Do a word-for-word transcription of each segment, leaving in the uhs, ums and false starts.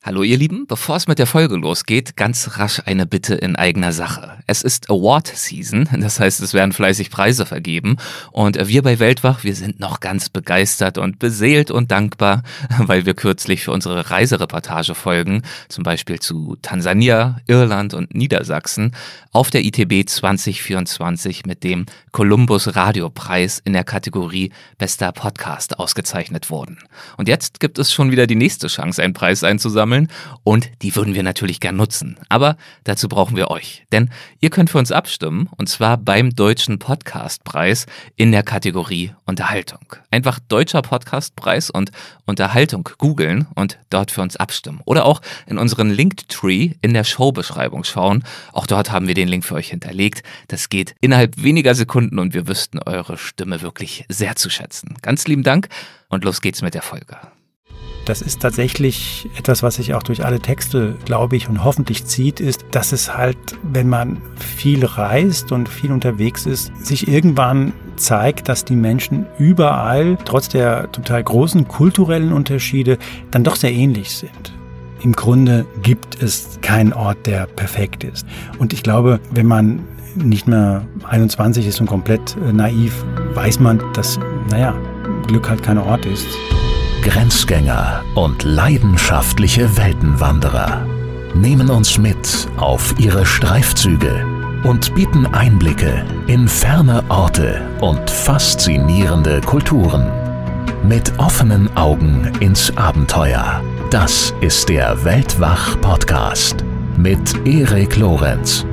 Hallo ihr Lieben, bevor es mit der Folge losgeht, ganz rasch eine Bitte in eigener Sache. Es ist Award Season, das heißt, es werden fleißig Preise vergeben und wir bei Weltwach, wir sind noch ganz begeistert und beseelt und dankbar, weil wir kürzlich für unsere Reisereportage-Folgen, zum Beispiel zu Tansania, Irland und Niedersachsen, auf der I T B zwanzig vierundzwanzig mit dem Columbus Radiopreis in der Kategorie Bester Podcast ausgezeichnet wurden. Und jetzt gibt es schon wieder die nächste Chance, einen Preis einzusammeln. Und die würden wir natürlich gern nutzen. Aber dazu brauchen wir euch. Denn ihr könnt für uns abstimmen, und zwar beim Deutschen Podcastpreis in der Kategorie Unterhaltung. Einfach Deutscher Podcastpreis und Unterhaltung googeln und dort für uns abstimmen. Oder auch in unseren Linktree in der Showbeschreibung schauen. Auch dort haben wir den Link für euch hinterlegt. Das geht innerhalb weniger Sekunden und wir wüssten eure Stimme wirklich sehr zu schätzen. Ganz lieben Dank und los geht's mit der Folge. Das ist tatsächlich etwas, was sich auch durch alle Texte, glaube ich, und hoffentlich zieht, ist, dass es halt, wenn man viel reist und viel unterwegs ist, sich irgendwann zeigt, dass die Menschen überall, trotz der total großen kulturellen Unterschiede, dann doch sehr ähnlich sind. Im Grunde gibt es keinen Ort, der perfekt ist. Und ich glaube, wenn man nicht mehr einundzwanzig ist und komplett naiv, weiß man, dass, naja, Glück halt kein Ort ist. Grenzgänger und leidenschaftliche Weltenwanderer nehmen uns mit auf ihre Streifzüge und bieten Einblicke in ferne Orte und faszinierende Kulturen. Mit offenen Augen ins Abenteuer. Das ist der Weltwach-Podcast mit Erik Lorenz.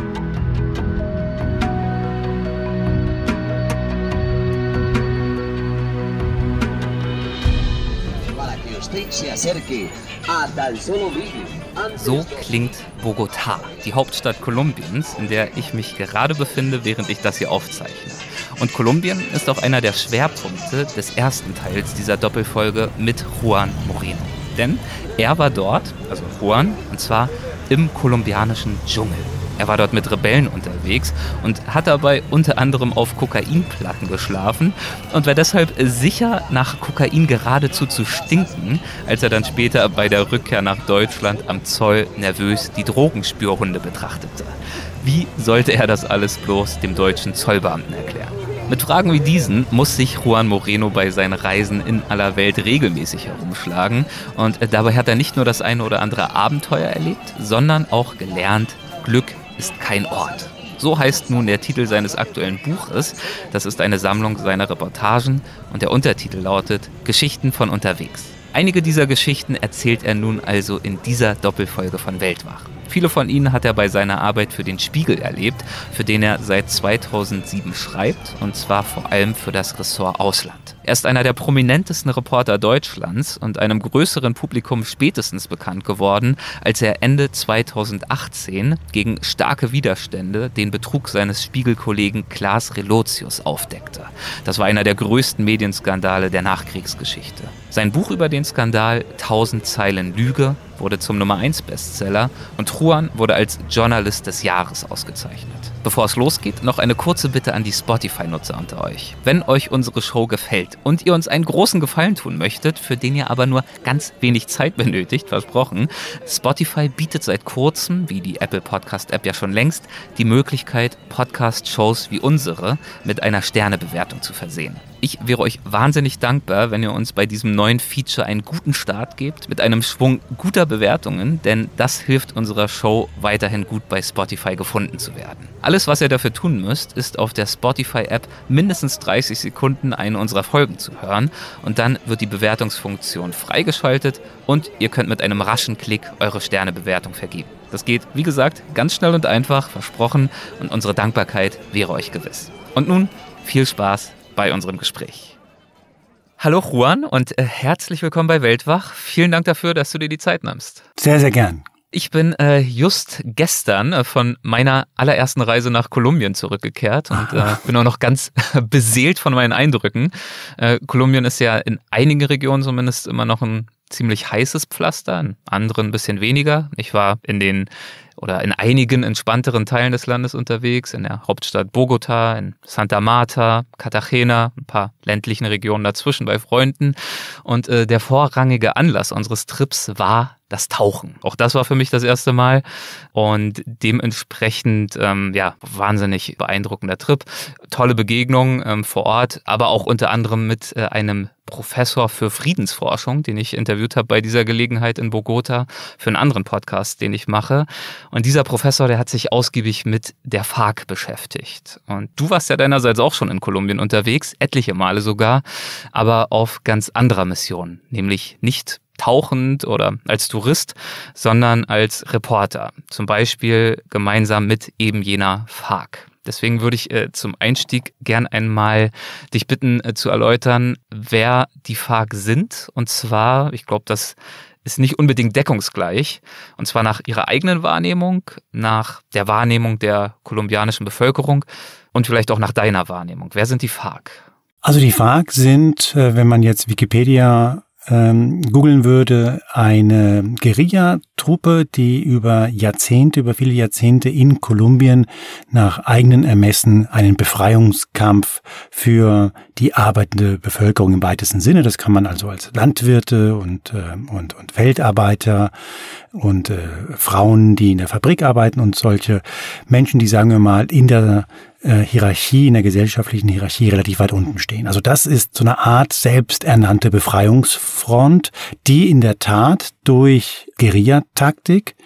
So klingt Bogotá, die Hauptstadt Kolumbiens, in der ich mich gerade befinde, während ich das hier aufzeichne. Und Kolumbien ist auch einer der Schwerpunkte des ersten Teils dieser Doppelfolge mit Juan Moreno. Denn er war dort, also Juan, und zwar im kolumbianischen Dschungel. Er war dort mit Rebellen unterwegs und hat dabei unter anderem auf Kokainplatten geschlafen und war deshalb sicher, nach Kokain geradezu zu stinken, als er dann später bei der Rückkehr nach Deutschland am Zoll nervös die Drogenspürhunde betrachtete. Wie sollte er das alles bloß dem deutschen Zollbeamten erklären? Mit Fragen wie diesen muss sich Juan Moreno bei seinen Reisen in aller Welt regelmäßig herumschlagen und dabei hat er nicht nur das eine oder andere Abenteuer erlebt, sondern auch gelernt, Glück ist kein Ort. So heißt nun der Titel seines aktuellen Buches. Das ist eine Sammlung seiner Reportagen und der Untertitel lautet Geschichten von unterwegs. Einige dieser Geschichten erzählt er nun also in dieser Doppelfolge von Weltwach. Viele von ihnen hat er bei seiner Arbeit für den Spiegel erlebt, für den er seit zweitausendsieben schreibt, und zwar vor allem für das Ressort Ausland. Er ist einer der prominentesten Reporter Deutschlands und einem größeren Publikum spätestens bekannt geworden, als er Ende zweitausendachtzehn gegen starke Widerstände den Betrug seines Spiegelkollegen Klaas Relotius aufdeckte. Das war einer der größten Medienskandale der Nachkriegsgeschichte. Sein Buch über den Skandal Tausend Zeilen Lüge wurde zum Nummer eins Bestseller und Juan wurde als Journalist des Jahres ausgezeichnet. Bevor es losgeht, noch eine kurze Bitte an die Spotify-Nutzer unter euch. Wenn euch unsere Show gefällt und ihr uns einen großen Gefallen tun möchtet, für den ihr aber nur ganz wenig Zeit benötigt, versprochen, Spotify bietet seit kurzem, wie die Apple Podcast-App ja schon längst, die Möglichkeit, Podcast-Shows wie unsere mit einer Sternebewertung zu versehen. Ich wäre euch wahnsinnig dankbar, wenn ihr uns bei diesem neuen Feature einen guten Start gebt, mit einem Schwung guter Bewertungen, denn das hilft unserer Show weiterhin gut bei Spotify gefunden zu werden. Alles, was ihr dafür tun müsst, ist auf der Spotify-App mindestens dreißig Sekunden eine unserer Folgen zu hören und dann wird die Bewertungsfunktion freigeschaltet und ihr könnt mit einem raschen Klick eure Sternebewertung vergeben. Das geht, wie gesagt, ganz schnell und einfach, versprochen, und unsere Dankbarkeit wäre euch gewiss. Und nun viel Spaß bei unserem Gespräch. Hallo Juan und äh, herzlich willkommen bei Weltwach. Vielen Dank dafür, dass du dir die Zeit nimmst. Sehr, sehr gern. Ich bin äh, just gestern äh, von meiner allerersten Reise nach Kolumbien zurückgekehrt und äh, bin auch noch ganz beseelt von meinen Eindrücken. Äh, Kolumbien ist ja in einigen Regionen zumindest immer noch ein ziemlich heißes Pflaster, in anderen ein bisschen weniger. Ich war in den oder in einigen entspannteren Teilen des Landes unterwegs, in der Hauptstadt Bogotá, in Santa Marta, Cartagena, ein paar ländlichen Regionen dazwischen bei Freunden. Und äh, der vorrangige Anlass unseres Trips war das Tauchen. Auch das war für mich das erste Mal und dementsprechend ähm, ja wahnsinnig beeindruckender Trip. Tolle Begegnung ähm, vor Ort, aber auch unter anderem mit äh, einem Professor für Friedensforschung, den ich interviewt habe bei dieser Gelegenheit in Bogota für einen anderen Podcast, den ich mache. Und dieser Professor, der hat sich ausgiebig mit der FARC beschäftigt. Und du warst ja deinerseits auch schon in Kolumbien unterwegs, etliche Male sogar, aber auf ganz anderer Mission, nämlich nicht tauchend oder als Tourist, sondern als Reporter. Zum Beispiel gemeinsam mit eben jener FARC. Deswegen würde ich äh, zum Einstieg gern einmal dich bitten äh, zu erläutern, wer die FARC sind. Und zwar, ich glaube, das ist nicht unbedingt deckungsgleich. Und zwar nach ihrer eigenen Wahrnehmung, nach der Wahrnehmung der kolumbianischen Bevölkerung und vielleicht auch nach deiner Wahrnehmung. Wer sind die FARC? Also die FARC sind, äh, wenn man jetzt Wikipedia Ähm, googeln würde, eine Guerilla-Truppe, die über Jahrzehnte, über viele Jahrzehnte in Kolumbien nach eigenen Ermessen einen Befreiungskampf für die arbeitende Bevölkerung im weitesten Sinne, das kann man also als Landwirte und, äh, und, und Feldarbeiter und äh, Frauen, die in der Fabrik arbeiten und solche Menschen, die, sagen wir mal, in der Hierarchie, in der gesellschaftlichen Hierarchie relativ weit unten stehen. Also das ist so eine Art selbsternannte Befreiungsfront, die in der Tat durch Guerillataktik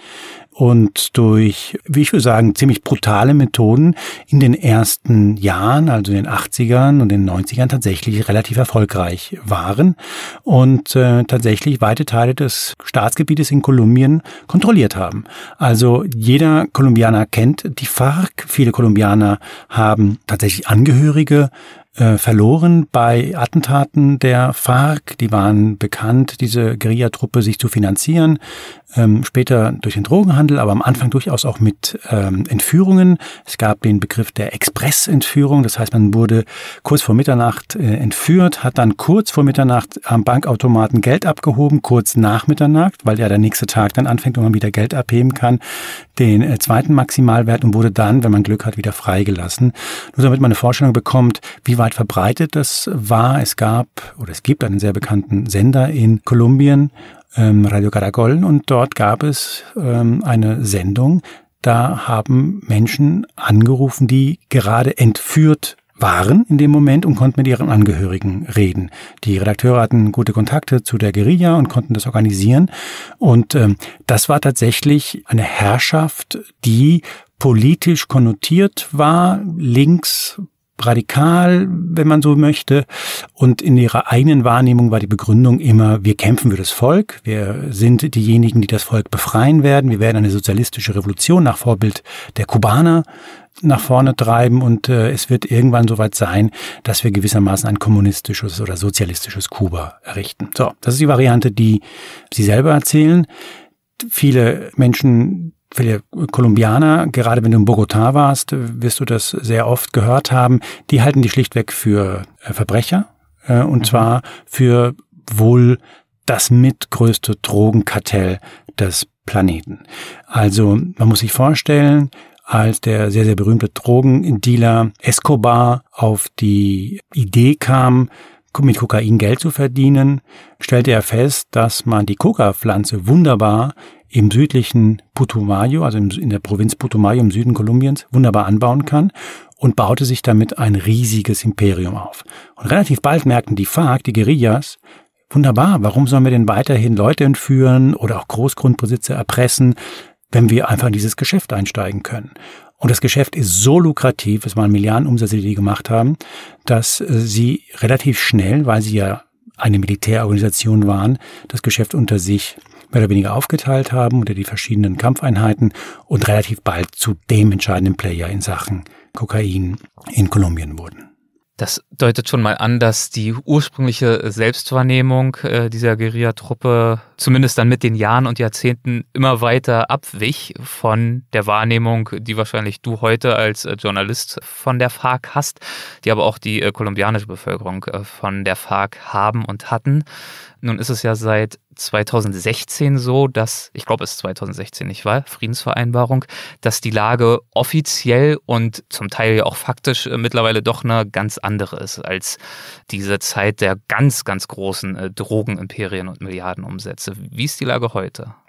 und durch, wie ich würde sagen, ziemlich brutale Methoden in den ersten Jahren, also in den achtzigern und den neunzigern tatsächlich relativ erfolgreich waren und äh, tatsächlich weite Teile des Staatsgebietes in Kolumbien kontrolliert haben. Also jeder Kolumbianer kennt die FARC. Viele Kolumbianer haben tatsächlich Angehörige äh, verloren bei Attentaten der FARC. Die waren bekannt, diese Guerillatruppe sich zu finanzieren. Ähm, später durch den Drogenhandel, aber am Anfang durchaus auch mit ähm, Entführungen. Es gab den Begriff der Expressentführung, das heißt, man wurde kurz vor Mitternacht äh, entführt, hat dann kurz vor Mitternacht am Bankautomaten Geld abgehoben, kurz nach Mitternacht, weil ja der nächste Tag dann anfängt und man wieder Geld abheben kann, den äh, zweiten Maximalwert und wurde dann, wenn man Glück hat, wieder freigelassen. Nur damit man eine Vorstellung bekommt, wie weit verbreitet das war. Es gab oder es gibt einen sehr bekannten Sender in Kolumbien, Radio Caracol, und dort gab es ähm, eine Sendung, da haben Menschen angerufen, die gerade entführt waren in dem Moment und konnten mit ihren Angehörigen reden. Die Redakteure hatten gute Kontakte zu der Guerilla und konnten das organisieren und ähm, das war tatsächlich eine Herrschaft, die politisch konnotiert war, links, radikal, wenn man so möchte. Und in ihrer eigenen Wahrnehmung war die Begründung immer, wir kämpfen für das Volk, wir sind diejenigen, die das Volk befreien werden, wir werden eine sozialistische Revolution nach Vorbild der Kubaner nach vorne treiben und äh, es wird irgendwann soweit sein, dass wir gewissermaßen ein kommunistisches oder sozialistisches Kuba errichten. So, das ist die Variante, die sie selber erzählen. Viele Menschen, viele Kolumbianer, gerade wenn du in Bogotá warst, wirst du das sehr oft gehört haben, die halten die schlichtweg für Verbrecher, äh, und mhm. zwar für wohl das mitgrößte Drogenkartell des Planeten. Also man muss sich vorstellen, als der sehr, sehr berühmte Drogendealer Escobar auf die Idee kam, mit Kokain Geld zu verdienen, stellte er fest, dass man die Coca-Pflanze wunderbar im südlichen Putumayo, also in der Provinz Putumayo im Süden Kolumbiens, wunderbar anbauen kann und baute sich damit ein riesiges Imperium auf. Und relativ bald merkten die FARC, die Guerillas, wunderbar, warum sollen wir denn weiterhin Leute entführen oder auch Großgrundbesitzer erpressen, wenn wir einfach in dieses Geschäft einsteigen können. Und das Geschäft ist so lukrativ, es waren Milliardenumsätze, die die gemacht haben, dass sie relativ schnell, weil sie ja eine Militärorganisation waren, das Geschäft unter sich mehr oder weniger aufgeteilt haben unter die verschiedenen Kampfeinheiten und relativ bald zu dem entscheidenden Player in Sachen Kokain in Kolumbien wurden. Das deutet schon mal an, dass die ursprüngliche Selbstwahrnehmung äh, dieser Guerillatruppe zumindest dann mit den Jahren und Jahrzehnten immer weiter abwich von der Wahrnehmung, die wahrscheinlich du heute als äh, Journalist von der FARC hast, die aber auch die äh, kolumbianische Bevölkerung äh, von der FARC haben und hatten. Nun ist es ja seit zweitausendsechzehn so, dass, ich glaube es ist zweitausendsechzehn nicht wahr, Friedensvereinbarung, dass die Lage offiziell und zum Teil ja auch faktisch äh, mittlerweile doch eine ganz andere ist als diese Zeit der ganz, ganz großen äh, Drogenimperien und Milliardenumsätze. Wie ist die Lage heute?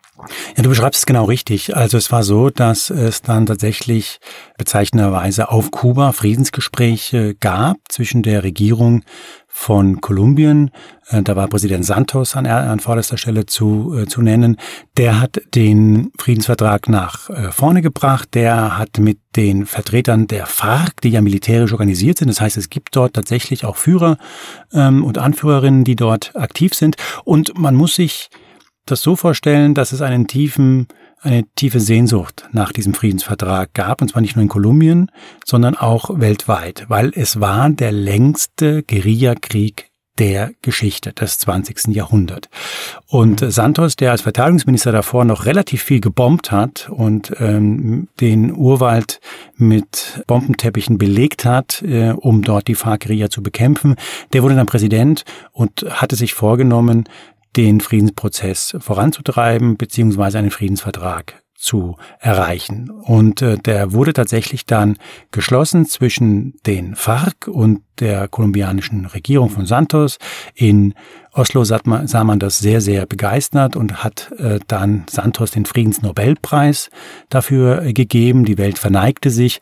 Ja, du beschreibst es genau richtig. Also es war so, dass es dann tatsächlich bezeichnenderweise auf Kuba Friedensgespräche gab zwischen der Regierung von Kolumbien. Da war Präsident Santos an, an vorderster Stelle zu, äh, zu nennen. Der hat den Friedensvertrag nach äh, vorne gebracht. Der hat mit den Vertretern der FARC, die ja militärisch organisiert sind, das heißt, es gibt dort tatsächlich auch Führer ähm, und Anführerinnen, die dort aktiv sind. Und man muss sich das so vorstellen, dass es einen tiefen, eine tiefe Sehnsucht nach diesem Friedensvertrag gab, und zwar nicht nur in Kolumbien, sondern auch weltweit, weil es war der längste Guerillakrieg der Geschichte des zwanzigsten Jahrhunderts. Und Santos, der als Verteidigungsminister davor noch relativ viel gebombt hat und ähm, den Urwald mit Bombenteppichen belegt hat, äh, um dort die FARC-Guerilla zu bekämpfen, der wurde dann Präsident und hatte sich vorgenommen, den Friedensprozess voranzutreiben, beziehungsweise einen Friedensvertrag zu erreichen. Und äh, der wurde tatsächlich dann geschlossen zwischen den FARC und der kolumbianischen Regierung von Santos. In Oslo sah man, sah man das sehr, sehr begeistert und hat äh, dann Santos den Friedensnobelpreis dafür äh, gegeben. Die Welt verneigte sich.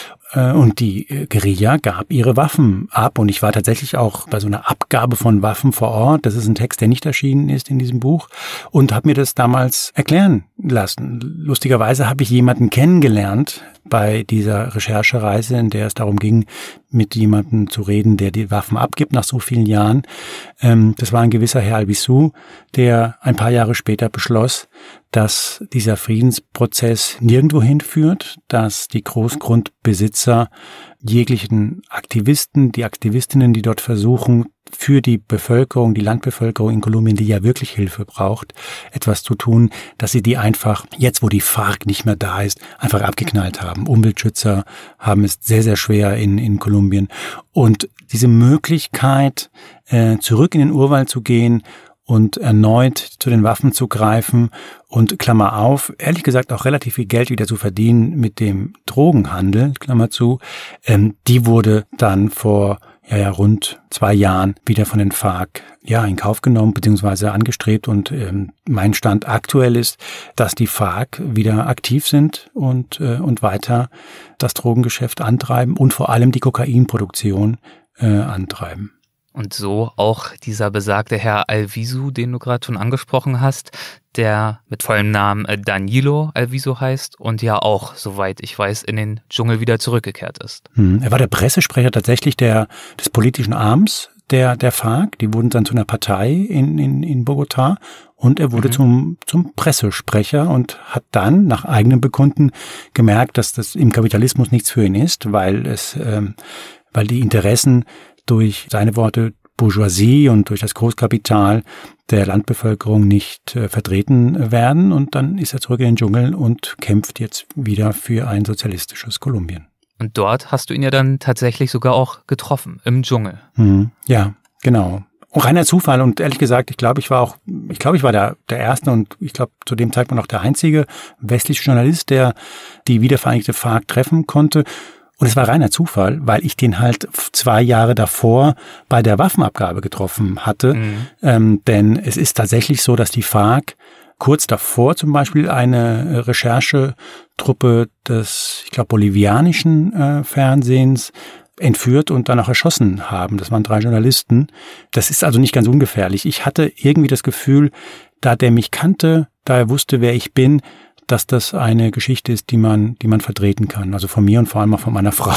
Und die Guerilla gab ihre Waffen ab. Und ich war tatsächlich auch bei so einer Abgabe von Waffen vor Ort. Das ist ein Text, der nicht erschienen ist in diesem Buch. Und habe mir das damals erklären lassen. Lustigerweise habe ich jemanden kennengelernt bei dieser Recherchereise, in der es darum ging, mit jemandem zu reden, der die Waffen abgibt nach so vielen Jahren. Das war ein gewisser Herr Albizu, der ein paar Jahre später beschloss, dass dieser Friedensprozess nirgendwo hinführt, dass die Großgrundbesitzer jeglichen Aktivisten, die Aktivistinnen, die dort versuchen, für die Bevölkerung, die Landbevölkerung in Kolumbien, die ja wirklich Hilfe braucht, etwas zu tun, dass sie die einfach, jetzt wo die FARC nicht mehr da ist, einfach abgeknallt haben. Umweltschützer haben es sehr, sehr schwer in, in Kolumbien. Und diese Möglichkeit, äh, zurück in den Urwald zu gehen und erneut zu den Waffen zu greifen und, Klammer auf, ehrlich gesagt auch relativ viel Geld wieder zu verdienen mit dem Drogenhandel, Klammer zu, ähm, die wurde dann vor ja, ja rund zwei Jahren wieder von den FARC ja in Kauf genommen bzw. angestrebt. Und ähm, mein Stand aktuell ist, dass die FARC wieder aktiv sind und, äh, und weiter das Drogengeschäft antreiben und vor allem die Kokainproduktion äh, antreiben. Und so auch dieser besagte Herr Albizu, den du gerade schon angesprochen hast, der mit vollem Namen Danilo Albizu heißt und ja auch, soweit ich weiß, in den Dschungel wieder zurückgekehrt ist. Hm, er war der Pressesprecher tatsächlich der des politischen Arms der der FARC. Die wurden dann zu einer Partei in in, in Bogotá und er wurde mhm. zum zum Pressesprecher und hat dann nach eigenem Bekunden gemerkt, dass das im Kapitalismus nichts für ihn ist, weil es ähm, weil die Interessen durch seine Worte Bourgeoisie und durch das Großkapital der Landbevölkerung nicht äh, vertreten werden. Und dann ist er zurück in den Dschungel und kämpft jetzt wieder für ein sozialistisches Kolumbien. Und dort hast du ihn ja dann tatsächlich sogar auch getroffen, im Dschungel. Mhm, ja, genau. Auch reiner Zufall und ehrlich gesagt, ich glaube, ich war auch, ich glaube, ich war der, der erste und ich glaube zu dem Zeitpunkt auch der einzige westliche Journalist, der die wiedervereinigte FARC treffen konnte. Und es war reiner Zufall, weil ich den halt zwei Jahre davor bei der Waffenabgabe getroffen hatte. Mhm. Ähm, denn es ist tatsächlich so, dass die FARC kurz davor zum Beispiel eine Recherchetruppe des, ich glaube, bolivianischen äh, Fernsehens entführt und dann auch erschossen haben. Das waren drei Journalisten. Das ist also nicht ganz ungefährlich. Ich hatte irgendwie das Gefühl, da der mich kannte, da er wusste, wer ich bin, dass das eine Geschichte ist, die man, die man vertreten kann. Also von mir und vor allem auch von meiner Frau,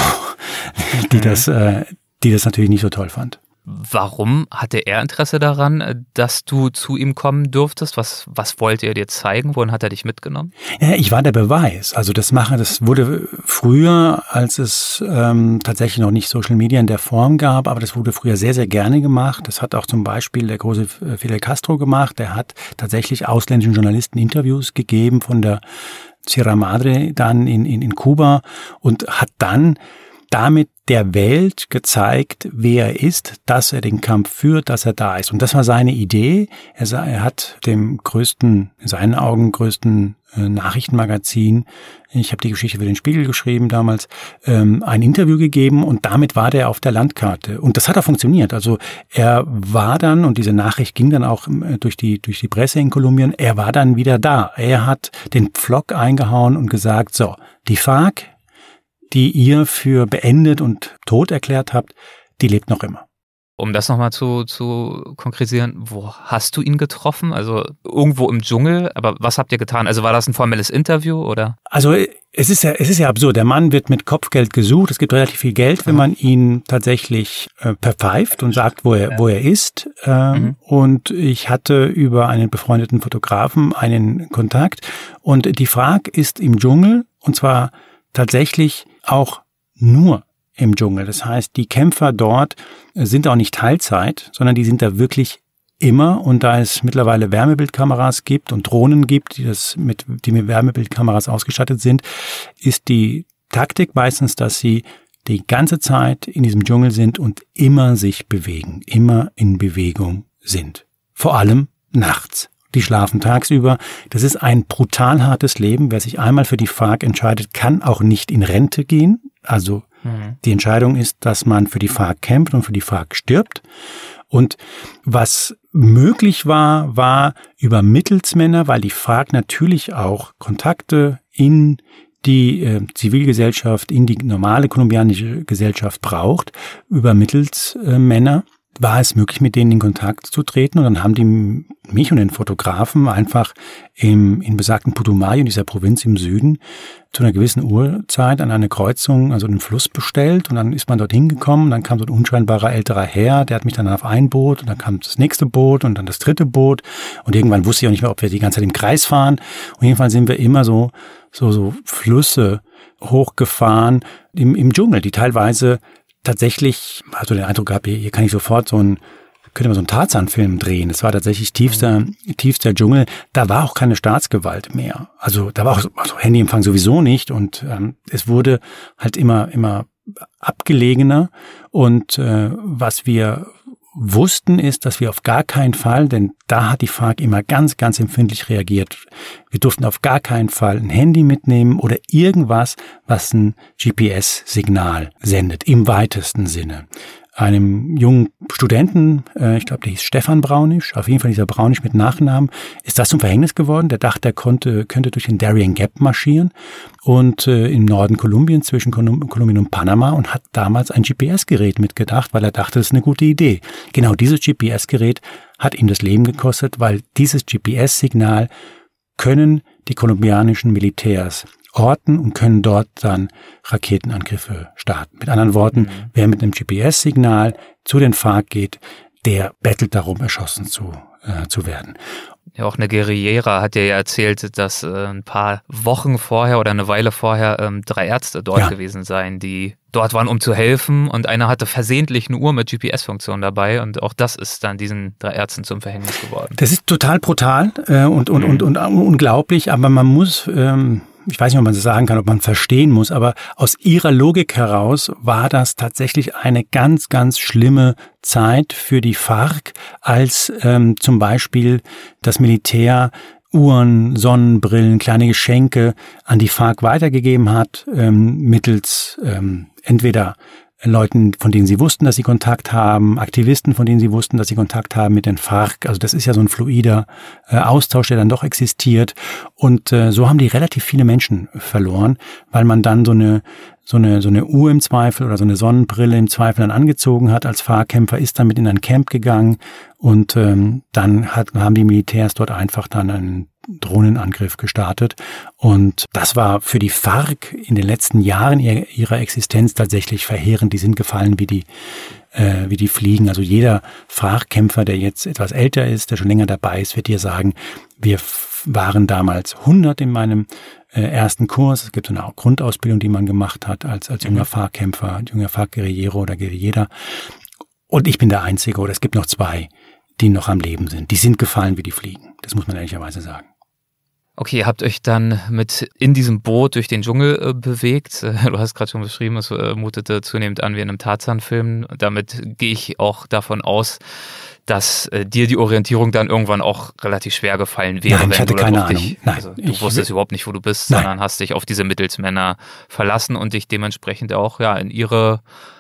die das, äh, die das natürlich nicht so toll fand. Warum hatte er Interesse daran, dass du zu ihm kommen durftest? Was, was wollte er dir zeigen? Wohin hat er dich mitgenommen? Ja, ich war der Beweis. Also das Machen, das wurde früher, als es ähm, tatsächlich noch nicht Social Media in der Form gab, aber das wurde früher sehr, sehr gerne gemacht. Das hat auch zum Beispiel der große Fidel Castro gemacht. Der hat tatsächlich ausländischen Journalisten Interviews gegeben von der Sierra Madre dann in, in, in Kuba und hat dann damit der Welt gezeigt, wer er ist, dass er den Kampf führt, dass er da ist. Und das war seine Idee. Er, sah, er hat dem größten, in seinen Augen größten äh, Nachrichtenmagazin, ich habe die Geschichte für den Spiegel geschrieben damals, ähm, ein Interview gegeben und damit war der auf der Landkarte. Und das hat auch funktioniert. Also er war dann, und diese Nachricht ging dann auch äh, durch die durch die Presse in Kolumbien, er war dann wieder da. Er hat den Pflock eingehauen und gesagt, so, die FARC, die ihr für beendet und tot erklärt habt, die lebt noch immer. Um das nochmal zu, zu konkretisieren, wo hast du ihn getroffen? Also irgendwo im Dschungel, aber was habt ihr getan? Also war das ein formelles Interview oder? Also es ist ja, es ist ja absurd. Der Mann wird mit Kopfgeld gesucht. Es gibt relativ viel Geld, wenn man ihn tatsächlich äh, verpfeift und sagt, wo er, wo er ist. Ähm, mhm. Und ich hatte über einen befreundeten Fotografen einen Kontakt. Und die FARC ist im Dschungel, und zwar tatsächlich auch nur im Dschungel. Das heißt, die Kämpfer dort sind auch nicht Teilzeit, sondern die sind da wirklich immer. Und da es mittlerweile Wärmebildkameras gibt und Drohnen gibt, die das mit, die mit Wärmebildkameras ausgestattet sind, ist die Taktik meistens, dass sie die ganze Zeit in diesem Dschungel sind und immer sich bewegen, immer in Bewegung sind. Vor allem nachts. Die schlafen tagsüber. Das ist ein brutal hartes Leben. Wer sich einmal für die FARC entscheidet, kann auch nicht in Rente gehen. Also mhm. die Entscheidung ist, dass man für die FARC kämpft und für die FARC stirbt. Und was möglich war, war über Mittelsmänner, weil die FARC natürlich auch Kontakte in die äh, Zivilgesellschaft, in die normale kolumbianische Gesellschaft braucht, über Mittelsmänner. War es möglich, mit denen in Kontakt zu treten. Und dann haben die mich und den Fotografen einfach im, in besagten Putumayo, in dieser Provinz im Süden, zu einer gewissen Uhrzeit an eine Kreuzung, also den Fluss bestellt. Und dann ist man dort hingekommen. Dann kam so ein unscheinbarer älterer Herr, der hat mich dann auf ein Boot. Und dann kam das nächste Boot und dann das dritte Boot. Und irgendwann wusste ich auch nicht mehr, ob wir die ganze Zeit im Kreis fahren. Und jedenfalls sind wir immer so, so, so Flüsse hochgefahren im, im Dschungel, die teilweise tatsächlich, also den Eindruck gehabt, hier, hier kann ich sofort so ein, könnte man so einen Tarzan-Film drehen. Das war tatsächlich tiefster, tiefster Dschungel. Da war auch keine Staatsgewalt mehr. Also da war auch also Handyempfang sowieso nicht und ähm, es wurde halt immer, immer abgelegener. Und äh, was wir wussten ist, dass wir auf gar keinen Fall, denn da hat die FARC immer ganz, ganz empfindlich reagiert. Wir durften auf gar keinen Fall ein Handy mitnehmen oder irgendwas, was ein G P S-Signal sendet, im weitesten Sinne. Einem jungen Studenten, äh, ich glaube, der hieß Stefan Braunisch, auf jeden Fall dieser Braunisch mit Nachnamen, ist das zum Verhängnis geworden. Der dachte, er konnte, könnte durch den Darien Gap marschieren und äh, im Norden Kolumbiens zwischen Kolumbien und Panama und hat damals ein G P S-Gerät mitgedacht, weil er dachte, das ist eine gute Idee. Genau dieses G P S-Gerät hat ihm das Leben gekostet, weil dieses G P S-Signal können die kolumbianischen Militärs orten und können dort dann Raketenangriffe starten. Mit anderen Worten, mhm. wer mit einem G P S-Signal zu den FARC geht, der bettelt darum, erschossen zu, äh, zu werden. Ja, auch eine Guerillera hat dir ja erzählt, dass äh, ein paar Wochen vorher oder eine Weile vorher ähm, drei Ärzte dort ja. gewesen seien, die dort waren, um zu helfen, und einer hatte versehentlich eine Uhr mit G P S-Funktion dabei und auch das ist dann diesen drei Ärzten zum Verhängnis geworden. Das ist total brutal äh, und, und, mhm. und, und, und unglaublich, aber man muss... Ähm Ich weiß nicht, ob man das sagen kann, ob man verstehen muss, aber aus ihrer Logik heraus war das tatsächlich eine ganz, ganz schlimme Zeit für die FARC, als ähm, zum Beispiel das Militär Uhren, Sonnenbrillen, kleine Geschenke an die FARC weitergegeben hat, ähm, mittels ähm, entweder Leuten, von denen sie wussten, dass sie Kontakt haben, Aktivisten, von denen sie wussten, dass sie Kontakt haben mit den FARC. Also das ist ja so ein fluider äh, Austausch, der dann doch existiert. Und äh, so haben die relativ viele Menschen verloren, weil man dann so eine so eine so eine Uhr im Zweifel oder so eine Sonnenbrille im Zweifel dann angezogen hat als FARC-Kämpfer, ist damit in ein Camp gegangen und ähm, dann hat, haben die Militärs dort einfach dann einen Drohnenangriff gestartet. Und das war für die FARC in den letzten Jahren ihrer Existenz tatsächlich verheerend. Die sind gefallen wie die, äh, wie die Fliegen. Also jeder FARC-Kämpfer, der jetzt etwas älter ist, der schon länger dabei ist, wird dir sagen, wir waren damals hundert in meinem äh, ersten Kurs. Es gibt so eine Grundausbildung, die man gemacht hat als, als junger FARC-Kämpfer, junger FARC-Guerillero oder Guerillera. Und ich bin der Einzige, oder es gibt noch zwei, die noch am Leben sind. Die sind gefallen wie die Fliegen. Das muss man ehrlicherweise sagen. Okay, ihr habt euch dann mit in diesem Boot durch den Dschungel äh, bewegt. Du hast gerade schon beschrieben, es äh, mutete zunehmend an wie in einem Tarzan-Film. Damit gehe ich auch davon aus, dass äh, dir die Orientierung dann irgendwann auch relativ schwer gefallen wäre. Nein, ich hatte keine Ahnung. Dich, Nein, also, du ich, wusstest überhaupt nicht, wo du bist, nein. sondern hast dich auf diese Mittelsmänner verlassen und dich dementsprechend auch ja in ihre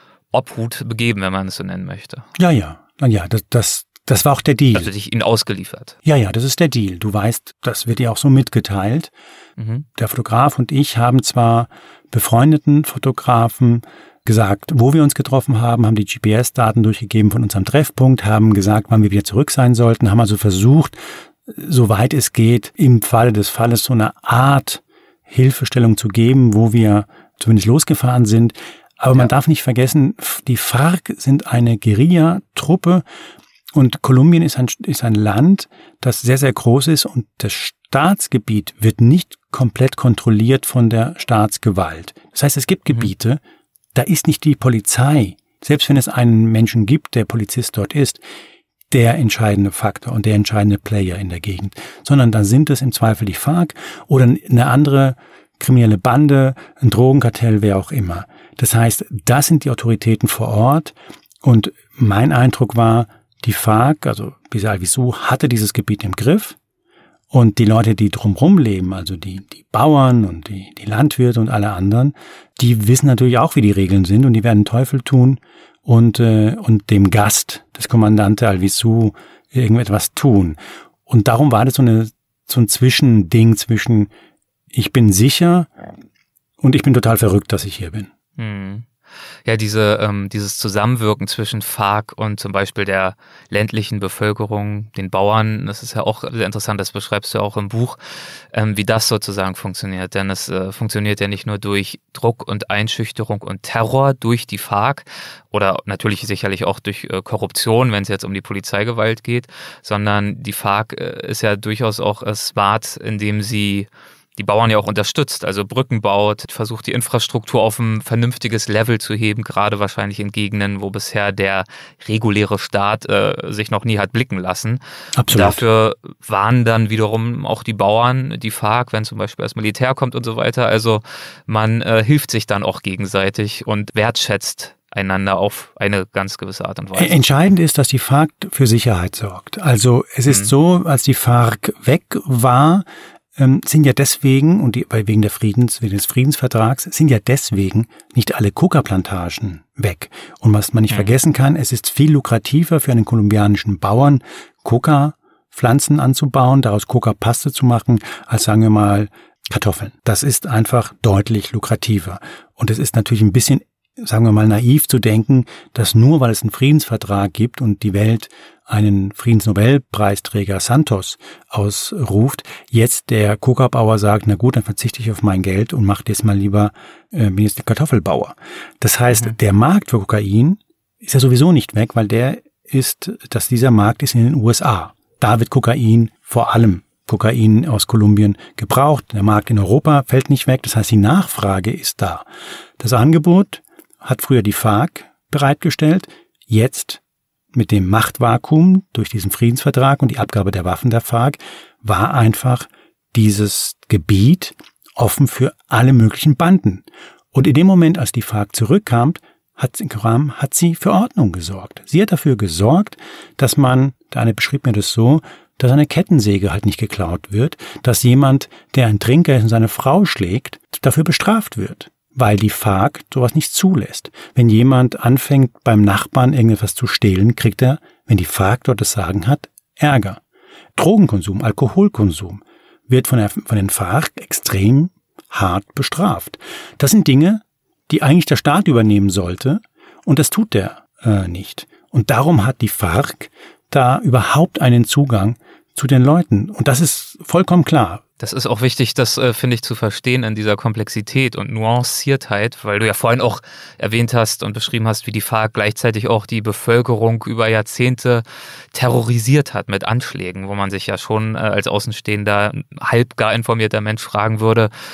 Obhut begeben, wenn man es so nennen möchte. Ja, ja, ja, das, das Das war auch der Deal. Also dich ihnen ausgeliefert. Ja, ja, das ist der Deal. Du weißt, das wird dir auch so mitgeteilt. Mhm. Der Fotograf und ich haben zwar befreundeten Fotografen gesagt, wo wir uns getroffen haben, haben die G P S-Daten durchgegeben von unserem Treffpunkt, haben gesagt, wann wir wieder zurück sein sollten, haben also versucht, soweit es geht, im Falle des Falles so eine Art Hilfestellung zu geben, wo wir zumindest losgefahren sind. Aber ja. Man darf nicht vergessen, die FARC sind eine Guerilla-Truppe. Und Kolumbien ist ein, ist ein Land, das sehr, sehr groß ist und das Staatsgebiet wird nicht komplett kontrolliert von der Staatsgewalt. Das heißt, es gibt mhm. Gebiete, da ist nicht die Polizei, selbst wenn es einen Menschen gibt, der Polizist dort ist, der entscheidende Faktor und der entscheidende Player in der Gegend, sondern da sind es im Zweifel die FARC oder eine andere kriminelle Bande, ein Drogenkartell, wer auch immer. Das heißt, das sind die Autoritäten vor Ort und mein Eindruck war, die FARC, also Bisa Albizu, hatte dieses Gebiet im Griff und die Leute, die drumherum leben, also die, die Bauern und die, die Landwirte und alle anderen, die wissen natürlich auch, wie die Regeln sind und die werden Teufel tun und, äh, und dem Gast des Kommandante Albizu irgendetwas tun. Und darum war das so, eine, so ein Zwischending zwischen ich bin sicher und ich bin total verrückt, dass ich hier bin. Hm. Ja, diese, ähm, dieses Zusammenwirken zwischen FARC und zum Beispiel der ländlichen Bevölkerung, den Bauern, das ist ja auch sehr interessant, das beschreibst du auch im Buch, ähm, wie das sozusagen funktioniert. Denn es äh, funktioniert ja nicht nur durch Druck und Einschüchterung und Terror durch die FARC oder natürlich sicherlich auch durch äh, Korruption, wenn es jetzt um die Polizeigewalt geht, sondern die FARC äh, ist ja durchaus auch äh, smart, indem sie die Bauern ja auch unterstützt, also Brücken baut, versucht die Infrastruktur auf ein vernünftiges Level zu heben, gerade wahrscheinlich in Gegenden, wo bisher der reguläre Staat äh, sich noch nie hat blicken lassen. Absolut. Dafür warnen dann wiederum auch die Bauern, die FARC, wenn zum Beispiel das Militär kommt und so weiter. Also man äh, hilft sich dann auch gegenseitig und wertschätzt einander auf eine ganz gewisse Art und Weise. Entscheidend ist, dass die FARC für Sicherheit sorgt. Also es ist mhm. so, als die FARC weg war, sind ja deswegen, und die, weil wegen der Friedens, wegen des Friedensvertrags, sind ja deswegen nicht alle Coca-Plantagen weg. Und was man nicht mhm. vergessen kann, es ist viel lukrativer für einen kolumbianischen Bauern, Coca-Pflanzen anzubauen, daraus Coca-Paste zu machen, als sagen wir mal Kartoffeln. Das ist einfach deutlich lukrativer. Und es ist natürlich ein bisschen, sagen wir mal, naiv zu denken, dass nur weil es einen Friedensvertrag gibt und die Welt einen Friedensnobelpreisträger Santos ausruft, jetzt der Coca-Bauer sagt, na gut, dann verzichte ich auf mein Geld und mache jetzt mal lieber äh, bin jetzt der Kartoffelbauer. Das heißt, mhm. der Markt für Kokain ist ja sowieso nicht weg, weil der ist, dass dieser Markt ist in den U S A. Da wird Kokain, vor allem Kokain aus Kolumbien, gebraucht. Der Markt in Europa fällt nicht weg. Das heißt, die Nachfrage ist da. Das Angebot hat früher die FARC bereitgestellt, jetzt mit dem Machtvakuum durch diesen Friedensvertrag und die Abgabe der Waffen der FARC war einfach dieses Gebiet offen für alle möglichen Banden. Und in dem Moment, als die FARC zurückkam, hat, hat sie für Ordnung gesorgt. Sie hat dafür gesorgt, dass man, der eine beschrieb mir das so, dass eine Kettensäge halt nicht geklaut wird, dass jemand, der ein Trinker ist und seine Frau schlägt, dafür bestraft wird. Weil die FARC sowas nicht zulässt. Wenn jemand anfängt, beim Nachbarn irgendetwas zu stehlen, kriegt er, wenn die FARC dort das Sagen hat, Ärger. Drogenkonsum, Alkoholkonsum wird von, der, von den FARC extrem hart bestraft. Das sind Dinge, die eigentlich der Staat übernehmen sollte, und das tut der äh, nicht. Und darum hat die FARC da überhaupt einen Zugang zu den Leuten. Und das ist vollkommen klar. Das ist auch wichtig, das äh, finde ich zu verstehen in dieser Komplexität und Nuanciertheit, weil du ja vorhin auch erwähnt hast und beschrieben hast, wie die FARC gleichzeitig auch die Bevölkerung über Jahrzehnte terrorisiert hat mit Anschlägen, wo man sich ja schon äh, als außenstehender, halb gar informierter Mensch fragen würde,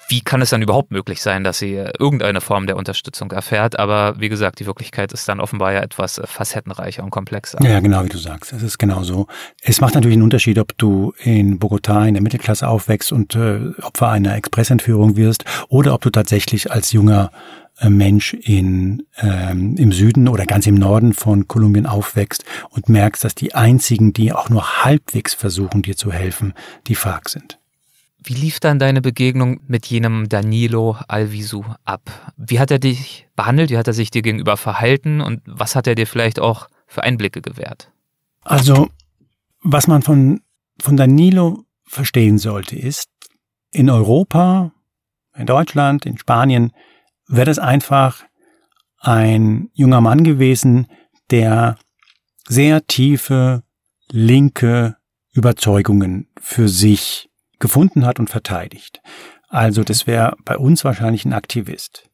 wie kann es dann überhaupt möglich sein, dass sie irgendeine Form der Unterstützung erfährt? Aber wie gesagt, die Wirklichkeit ist dann offenbar ja etwas facettenreicher und komplexer. Ja, genau wie du sagst. Es ist genau so. Es macht natürlich einen Unterschied, ob du in Bogotá in der Mittelklasse aufwächst und äh, Opfer einer Expressentführung wirst oder ob du tatsächlich als junger äh, Mensch in, ähm, im Süden oder ganz im Norden von Kolumbien aufwächst und merkst, dass die einzigen, die auch nur halbwegs versuchen, dir zu helfen, die FARC sind. Wie lief dann deine Begegnung mit jenem Danilo Alvisu ab? Wie hat er dich behandelt? Wie hat er sich dir gegenüber verhalten? Und was hat er dir vielleicht auch für Einblicke gewährt? Also, was man von, von Danilo verstehen sollte, ist, in Europa, in Deutschland, in Spanien, wäre das einfach ein junger Mann gewesen, der sehr tiefe, linke Überzeugungen für sich gefunden hat und verteidigt. Also das wäre bei uns wahrscheinlich ein Aktivist.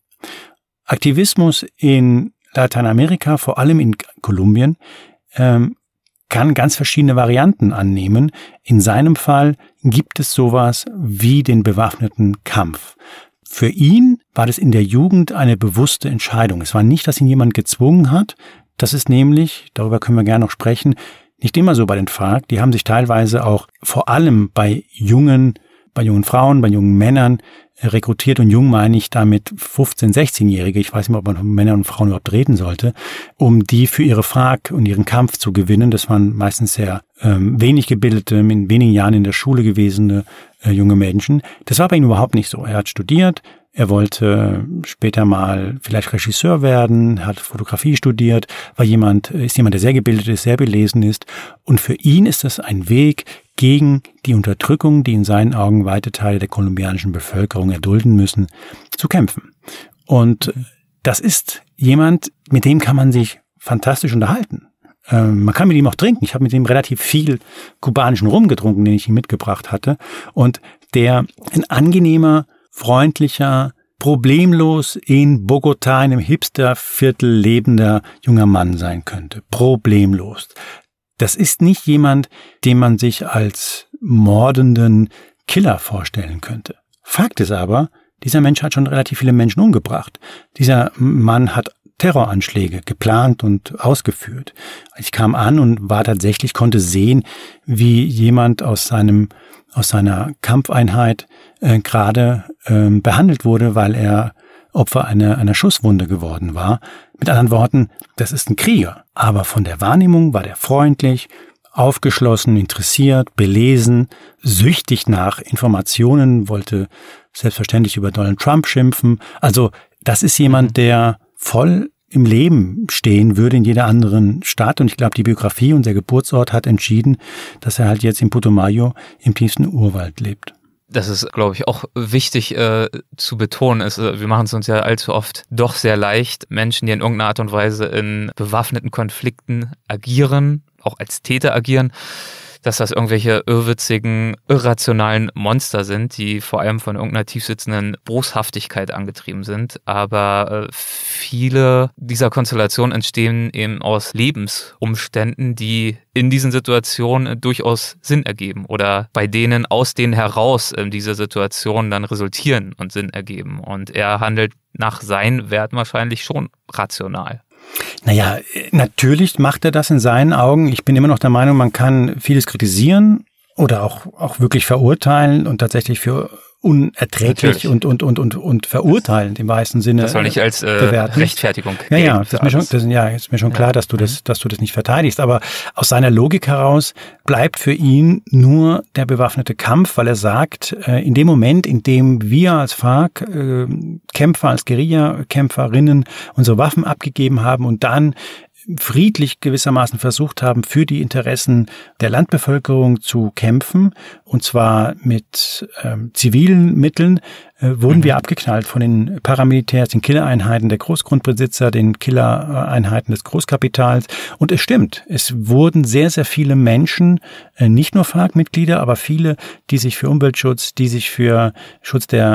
Aktivismus in Lateinamerika, vor allem in Kolumbien, ähm, kann ganz verschiedene Varianten annehmen. In seinem Fall gibt es sowas wie den bewaffneten Kampf. Für ihn war das in der Jugend eine bewusste Entscheidung. Es war nicht, dass ihn jemand gezwungen hat. Das ist nämlich, darüber können wir gerne noch sprechen, nicht immer so bei den FARC. Die haben sich teilweise auch vor allem bei jungen, bei jungen Frauen, bei jungen Männern rekrutiert. Und jung meine ich damit fünfzehn-, sechzehnjährige, ich weiß nicht, ob man von Männern und Frauen überhaupt reden sollte, um die für ihre FARC und ihren Kampf zu gewinnen. Das waren meistens sehr ähm, wenig gebildete, in wenigen Jahren in der Schule gewesene äh, junge Menschen. Das war bei ihm überhaupt nicht so. Er hat studiert. Er wollte später mal vielleicht Regisseur werden, hat Fotografie studiert, war jemand, ist jemand, der sehr gebildet ist, sehr belesen ist. Und für ihn ist das ein Weg gegen die Unterdrückung, die in seinen Augen weite Teile der kolumbianischen Bevölkerung erdulden müssen, zu kämpfen. Und das ist jemand, mit dem kann man sich fantastisch unterhalten. Ähm, man kann mit ihm auch trinken. Ich habe mit ihm relativ viel kubanischen Rum getrunken, den ich ihm mitgebracht hatte. Und der ein angenehmer, freundlicher, problemlos in Bogotá, in einem Hipsterviertel lebender junger Mann sein könnte. Problemlos. Das ist nicht jemand, den man sich als mordenden Killer vorstellen könnte. Fakt ist aber, dieser Mensch hat schon relativ viele Menschen umgebracht. Dieser Mann hat Terroranschläge geplant und ausgeführt. Ich kam an und war tatsächlich, konnte sehen, wie jemand aus seinem aus seiner Kampfeinheit äh, gerade äh, behandelt wurde, weil er Opfer einer, einer Schusswunde geworden war. Mit anderen Worten, das ist ein Krieger. Aber von der Wahrnehmung war der freundlich, aufgeschlossen, interessiert, belesen, süchtig nach Informationen, wollte selbstverständlich über Donald Trump schimpfen. Also das ist jemand, der voll im Leben stehen würde in jeder anderen Stadt. Und ich glaube, die Biografie und der Geburtsort hat entschieden, dass er halt jetzt in Putumayo im tiefsten Urwald lebt. Das ist, glaube ich, auch wichtig äh, zu betonen. Ist, äh, wir machen es uns ja allzu oft doch sehr leicht, Menschen, die in irgendeiner Art und Weise in bewaffneten Konflikten agieren, auch als Täter agieren, dass das irgendwelche irrwitzigen, irrationalen Monster sind, die vor allem von irgendeiner tiefsitzenden Boshaftigkeit angetrieben sind. Aber äh, viele dieser Konstellationen entstehen eben aus Lebensumständen, die in diesen Situationen durchaus Sinn ergeben oder bei denen aus denen heraus äh, diese Situationen dann resultieren und Sinn ergeben. Und er handelt nach seinen Werten wahrscheinlich schon rational. Naja, natürlich macht er das in seinen Augen. Ich bin immer noch der Meinung, man kann vieles kritisieren oder auch, auch wirklich verurteilen und tatsächlich für unerträglich und, und, und, und, und verurteilend im wahrsten Sinne. Das soll nicht als äh, Rechtfertigung Ja, ja, das ist mir schon, das, ja, ist mir schon klar, dass du das, dass du das nicht verteidigst. Aber aus seiner Logik heraus bleibt für ihn nur der bewaffnete Kampf, weil er sagt, äh, in dem Moment, in dem wir als FARC äh, Kämpfer, als Guerilla-Kämpferinnen unsere Waffen abgegeben haben und dann friedlich gewissermaßen versucht haben, für die Interessen der Landbevölkerung zu kämpfen, und zwar mit ähm, zivilen Mitteln, äh, wurden mhm. wir abgeknallt von den Paramilitärs, den Killereinheiten der Großgrundbesitzer, den Killereinheiten des Großkapitals. Und es stimmt, es wurden sehr, sehr viele Menschen, äh, nicht nur FARC-Mitglieder, aber viele, die sich für Umweltschutz, die sich für Schutz der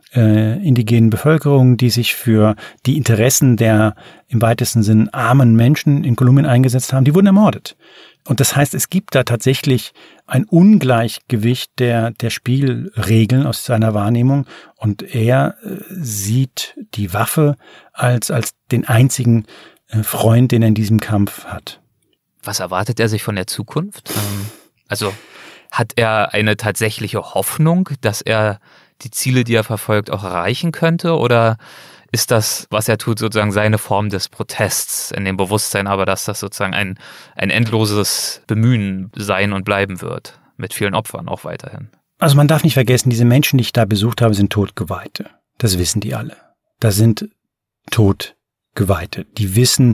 äh, indigenen Bevölkerung, die sich für die Interessen der im weitesten Sinn armen Menschen in Kolumbien eingesetzt haben, die wurden ermordet. Und das heißt, es gibt da tatsächlich ein Ungleichgewicht der, der Spielregeln aus seiner Wahrnehmung. Und er äh, sieht die Waffe als, als den einzigen äh, Freund, den er in diesem Kampf hat. Was erwartet er sich von der Zukunft? Ähm, also hat er eine tatsächliche Hoffnung, dass er die Ziele, die er verfolgt, auch erreichen könnte? Oder ist das, was er tut, sozusagen seine Form des Protests, in dem Bewusstsein aber, dass das sozusagen ein, ein endloses Bemühen sein und bleiben wird, mit vielen Opfern auch weiterhin? Also man darf nicht vergessen, diese Menschen, die ich da besucht habe, sind Todgeweihte. Das wissen die alle. Das sind Todgeweihte. Die wissen,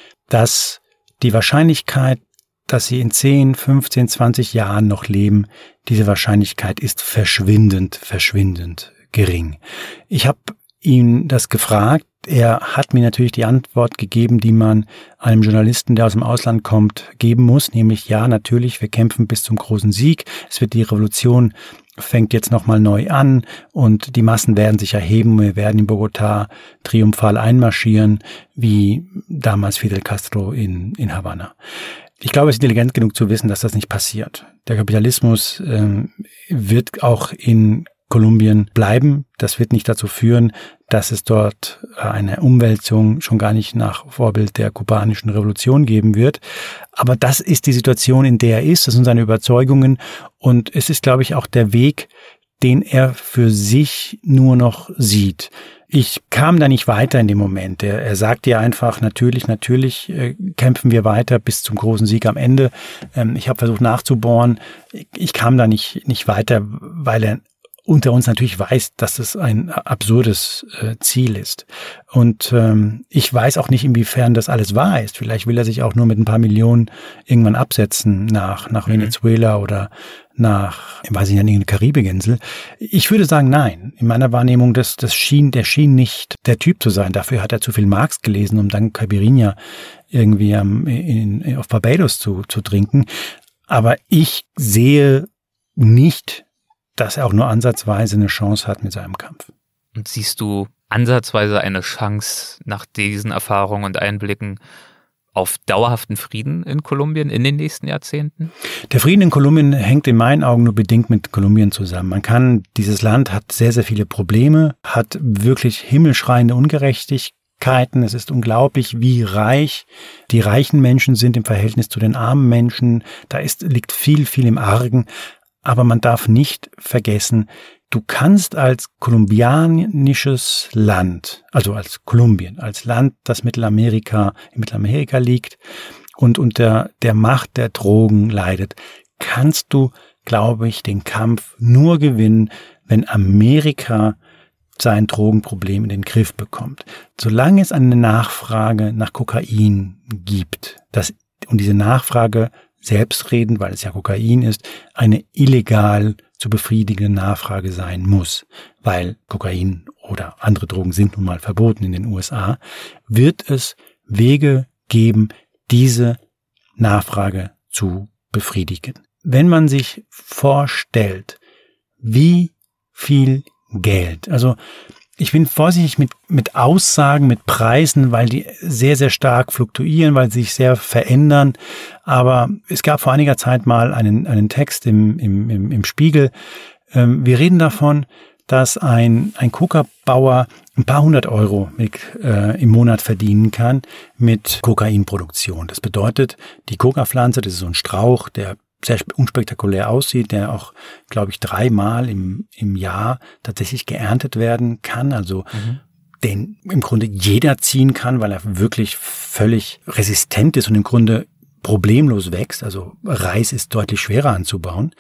dass die Wahrscheinlichkeit, dass sie in zehn, fünfzehn, zwanzig Jahren noch leben, diese Wahrscheinlichkeit ist verschwindend, verschwindend gering. Ich habe ihn das gefragt. Er hat mir natürlich die Antwort gegeben, die man einem Journalisten, der aus dem Ausland kommt, geben muss, nämlich ja, natürlich, wir kämpfen bis zum großen Sieg. Es wird die Revolution fängt jetzt nochmal neu an und die Massen werden sich erheben. Wir werden in Bogotá triumphal einmarschieren, wie damals Fidel Castro in, in Havanna. Ich glaube, es ist intelligent genug zu wissen, dass das nicht passiert. Der Kapitalismus ähm, wird auch in Kolumbien bleiben. Das wird nicht dazu führen, dass es dort eine Umwälzung schon gar nicht nach Vorbild der kubanischen Revolution geben wird. Aber das ist die Situation, in der er ist. Das sind seine Überzeugungen. Und es ist, glaube ich, auch der Weg, den er für sich nur noch sieht. Ich kam da nicht weiter in dem Moment. Er, er sagt ja einfach, natürlich, natürlich äh, kämpfen wir weiter bis zum großen Sieg am Ende. Ähm, ich habe versucht nachzubohren. Ich, ich kam da nicht, nicht weiter, weil er unter uns natürlich weiß, dass es ein absurdes äh, Ziel ist. Und ähm, ich weiß auch nicht, inwiefern das alles wahr ist. Vielleicht will er sich auch nur mit ein paar Millionen irgendwann absetzen nach nach mhm. Venezuela oder nach, ich weiß nicht, an irgendeine Karibikinsel. Ich würde sagen, nein. In meiner Wahrnehmung, das, das schien, der schien nicht der Typ zu sein. Dafür hat er zu viel Marx gelesen, um dann Caipirinha irgendwie am, in, in, auf Barbados zu, zu trinken. Aber ich sehe nicht, dass er auch nur ansatzweise eine Chance hat mit seinem Kampf. Und siehst du ansatzweise eine Chance nach diesen Erfahrungen und Einblicken auf dauerhaften Frieden in Kolumbien in den nächsten Jahrzehnten? Der Frieden in Kolumbien hängt in meinen Augen nur bedingt mit Kolumbien zusammen. Man kann, dieses Land hat sehr, sehr viele Probleme, hat wirklich himmelschreiende Ungerechtigkeiten. Es ist unglaublich, wie reich die reichen Menschen sind im Verhältnis zu den armen Menschen. Da ist, liegt viel, viel im Argen. Aber man darf nicht vergessen, du kannst als kolumbianisches Land, also als Kolumbien, als Land, das Mittelamerika, in Mittelamerika liegt und unter der Macht der Drogen leidet, kannst du, glaube ich, den Kampf nur gewinnen, wenn Amerika sein Drogenproblem in den Griff bekommt. Solange es eine Nachfrage nach Kokain gibt, das, und diese Nachfrage selbstredend, weil es ja Kokain ist, eine illegal zu befriedigende Nachfrage sein muss, weil Kokain oder andere Drogen sind nun mal verboten in den U S A, wird es Wege geben, diese Nachfrage zu befriedigen. Wenn man sich vorstellt, wie viel Geld, also ich bin vorsichtig mit, mit Aussagen, mit Preisen, weil die sehr, sehr stark fluktuieren, weil sie sich sehr verändern. Aber es gab vor einiger Zeit mal einen, einen Text im, im, im, im Spiegel. Ähm, wir reden davon, dass ein, ein Coca-Bauer ein paar hundert Euro mit, äh, im Monat verdienen kann mit Kokainproduktion. Das bedeutet, die Coca-Pflanze, das ist so ein Strauch, der sehr unspektakulär aussieht, der auch, glaube ich, dreimal im, im Jahr tatsächlich geerntet werden kann, also mhm. den im Grunde jeder ziehen kann, weil er wirklich völlig resistent ist und im Grunde problemlos wächst. Also Reis ist deutlich schwerer anzubauen.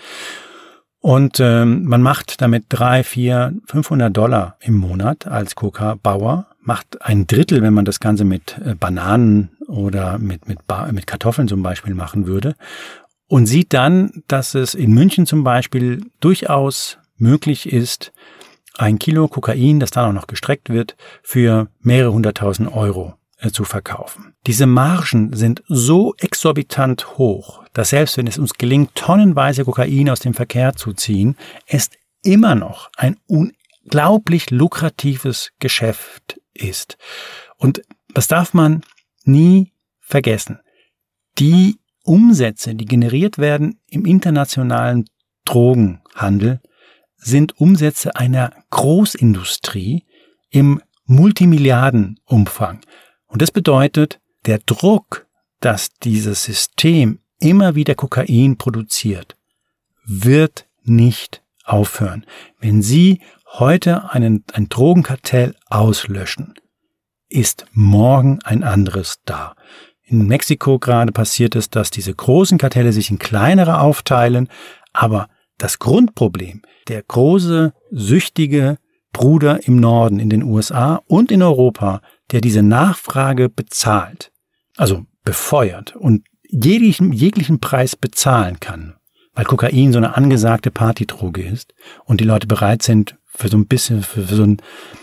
Und ähm, man macht damit drei, vier, fünfhundert Dollar im Monat als Coca-Bauer, macht ein Drittel, wenn man das Ganze mit äh, Bananen oder mit, mit, ba- mit Kartoffeln zum Beispiel machen würde. Und sieht dann, dass es in München zum Beispiel durchaus möglich ist, ein Kilo Kokain, das dann auch noch gestreckt wird, für mehrere hunderttausend Euro äh, zu verkaufen. Diese Margen sind so exorbitant hoch, dass selbst wenn es uns gelingt, tonnenweise Kokain aus dem Verkehr zu ziehen, es immer noch ein unglaublich lukratives Geschäft ist. Und das darf man nie vergessen. Die Umsätze, die generiert werden im internationalen Drogenhandel, sind Umsätze einer Großindustrie im Multimilliardenumfang. Und das bedeutet, der Druck, dass dieses System immer wieder Kokain produziert, wird nicht aufhören. Wenn Sie heute einen, ein Drogenkartell auslöschen, ist morgen ein anderes da. In Mexiko gerade passiert es, dass diese großen Kartelle sich in kleinere aufteilen, aber das Grundproblem, der große, süchtige Bruder im Norden in den U S A und in Europa, der diese Nachfrage bezahlt, also befeuert und jeglichen, jeglichen Preis bezahlen kann, weil Kokain so eine angesagte Partydroge ist und die Leute bereit sind, für so ein bisschen, für, für so ein,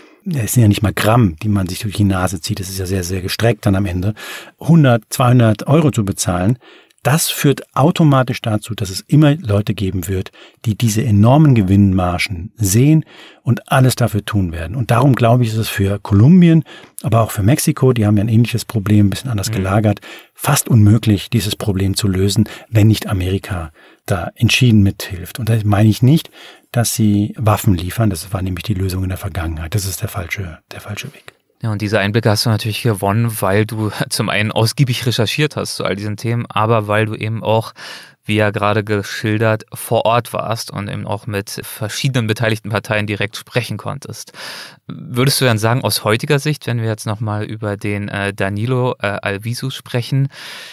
es sind ja nicht mal Gramm, die man sich durch die Nase zieht, das ist ja sehr, sehr gestreckt dann am Ende, hundert, zweihundert Euro zu bezahlen. Das führt automatisch dazu, dass es immer Leute geben wird, die diese enormen Gewinnmargen sehen und alles dafür tun werden. Und darum glaube ich, ist es für Kolumbien, aber auch für Mexiko, die haben ja ein ähnliches Problem, ein bisschen anders mhm. gelagert, fast unmöglich, dieses Problem zu lösen, wenn nicht Amerika da entschieden mithilft. Und da meine ich nicht, dass sie Waffen liefern, das war nämlich die Lösung in der Vergangenheit. Das ist der falsche, der falsche Weg. Ja, und diese Einblicke hast du natürlich gewonnen, weil du zum einen ausgiebig recherchiert hast zu all diesen Themen, aber weil du eben auch, wie ja gerade geschildert, vor Ort warst und eben auch mit verschiedenen beteiligten Parteien direkt sprechen konntest. Würdest du dann sagen, aus heutiger Sicht, wenn wir jetzt nochmal über den äh, Danilo äh, Albizu sprechen,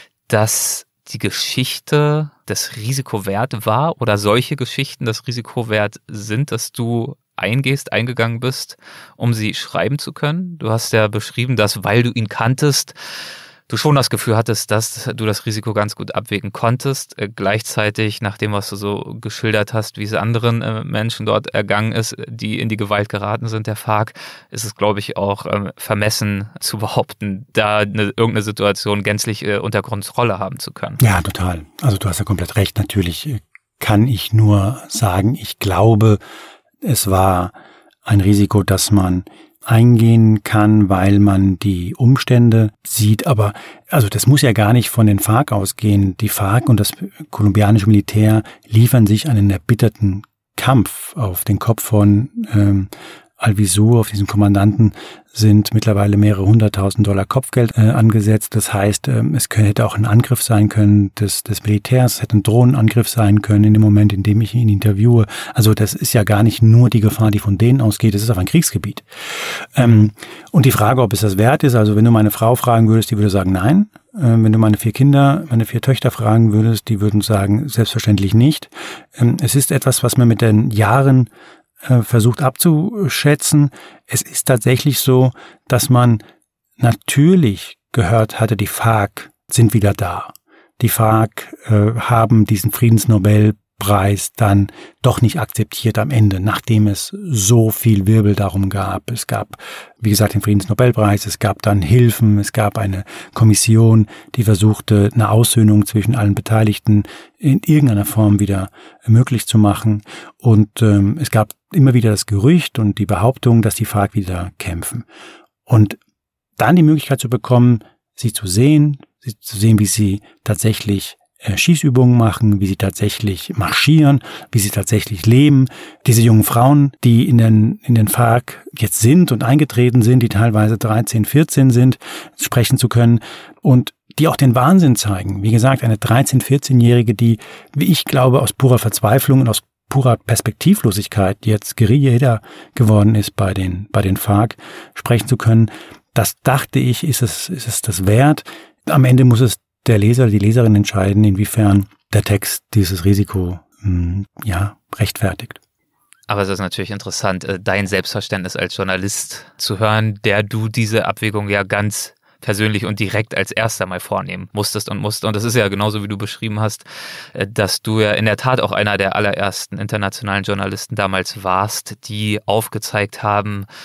dass die Geschichte das Risiko wert war oder solche Geschichten das Risiko wert sind, dass du eingehst, eingegangen bist, um sie schreiben zu können? Du hast ja beschrieben, dass, weil du ihn kanntest, du schon das Gefühl hattest, dass du das Risiko ganz gut abwägen konntest. Äh, gleichzeitig, nach dem, was du so geschildert hast, wie es anderen äh, Menschen dort ergangen ist, die in die Gewalt geraten sind, der FARC, ist es, glaube ich, auch äh, vermessen zu behaupten, da eine, irgendeine Situation gänzlich äh, unter Kontrolle haben zu können. Ja, total. Also du hast ja komplett recht. Natürlich kann ich nur sagen, ich glaube, es war ein Risiko, das man eingehen kann, weil man die Umstände sieht. Aber also das muss ja gar nicht von den FARC ausgehen. Die FARC und das kolumbianische Militär liefern sich einen erbitterten Kampf. Auf den Kopf von ähm, Albizu, auf diesen Kommandanten, sind mittlerweile mehrere hunderttausend Dollar Kopfgeld äh, angesetzt. Das heißt, ähm, es könnte, hätte auch ein Angriff sein können des, des Militärs, es hätte ein Drohnenangriff sein können in dem Moment, in dem ich ihn interviewe. Also das ist ja gar nicht nur die Gefahr, die von denen ausgeht, es ist auch ein Kriegsgebiet. Ähm, und die Frage, ob es das wert ist, also wenn du meine Frau fragen würdest, die würde sagen, nein. Ähm, wenn du meine vier Kinder, meine vier Töchter fragen würdest, die würden sagen, selbstverständlich nicht. Ähm, es ist etwas, was man mit den Jahren versucht abzuschätzen. Es ist tatsächlich so, dass man natürlich gehört hatte, die FARC sind wieder da. Die FARC äh, haben diesen Friedensnobelpreis dann doch nicht akzeptiert am Ende, nachdem es so viel Wirbel darum gab. Es gab, wie gesagt, den Friedensnobelpreis, es gab dann Hilfen, es gab eine Kommission, die versuchte, eine Aussöhnung zwischen allen Beteiligten in irgendeiner Form wieder möglich zu machen. Und ähm, es gab immer wieder das Gerücht und die Behauptung, dass die FARC wieder kämpfen. Und dann die Möglichkeit zu bekommen, sie zu sehen, sie zu sehen, wie sie tatsächlich äh, Schießübungen machen, wie sie tatsächlich marschieren, wie sie tatsächlich leben. Diese jungen Frauen, die in den, in den FARC jetzt sind und eingetreten sind, die teilweise dreizehn, vierzehn sind, sprechen zu können und die auch den Wahnsinn zeigen. Wie gesagt, eine dreizehn-, vierzehnjährige, die, wie ich glaube, aus purer Verzweiflung und aus purer Perspektivlosigkeit jetzt Guerilla geworden ist bei den, bei den FARC, sprechen zu können. Das dachte ich, ist es, ist es das wert. Am Ende muss es der Leser, die Leserin entscheiden, inwiefern der Text dieses Risiko, mh, ja, rechtfertigt. Aber es ist natürlich interessant, dein Selbstverständnis als Journalist zu hören, der du diese Abwägung ja ganz persönlich und direkt als erster mal vornehmen musstest und musst. Und das ist ja genauso, wie du beschrieben hast, dass du ja in der Tat auch einer der allerersten internationalen Journalisten damals warst, die aufgezeigt haben,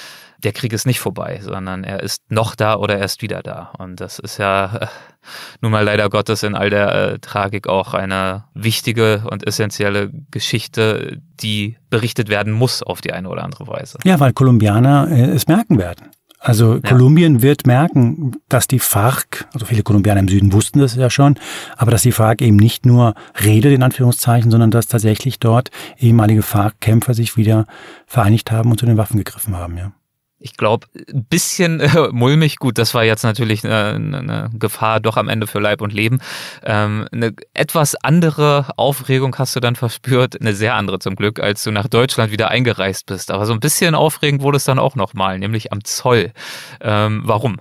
der Krieg ist nicht vorbei, sondern er ist noch da oder er ist wieder da. Und das ist ja äh, nun mal leider Gottes in all der äh, Tragik auch eine wichtige und essentielle Geschichte, die berichtet werden muss auf die eine oder andere Weise. Ja, weil Kolumbianer äh, es merken werden. Also ja. Kolumbien wird merken, dass die FARC, also viele Kolumbianer im Süden wussten das ja schon, aber dass die FARC eben nicht nur redet, in Anführungszeichen, sondern dass tatsächlich dort ehemalige FARC-Kämpfer sich wieder vereinigt haben und zu den Waffen gegriffen haben, ja. Ich glaube, ein bisschen äh, mulmig, gut, das war jetzt natürlich eine, eine Gefahr doch am Ende für Leib und Leben. Ähm, eine etwas andere Aufregung hast du dann verspürt, eine sehr andere zum Glück, als du nach Deutschland wieder eingereist bist. Aber so ein bisschen aufregend wurde es dann auch nochmal, nämlich am Zoll. Ähm, warum?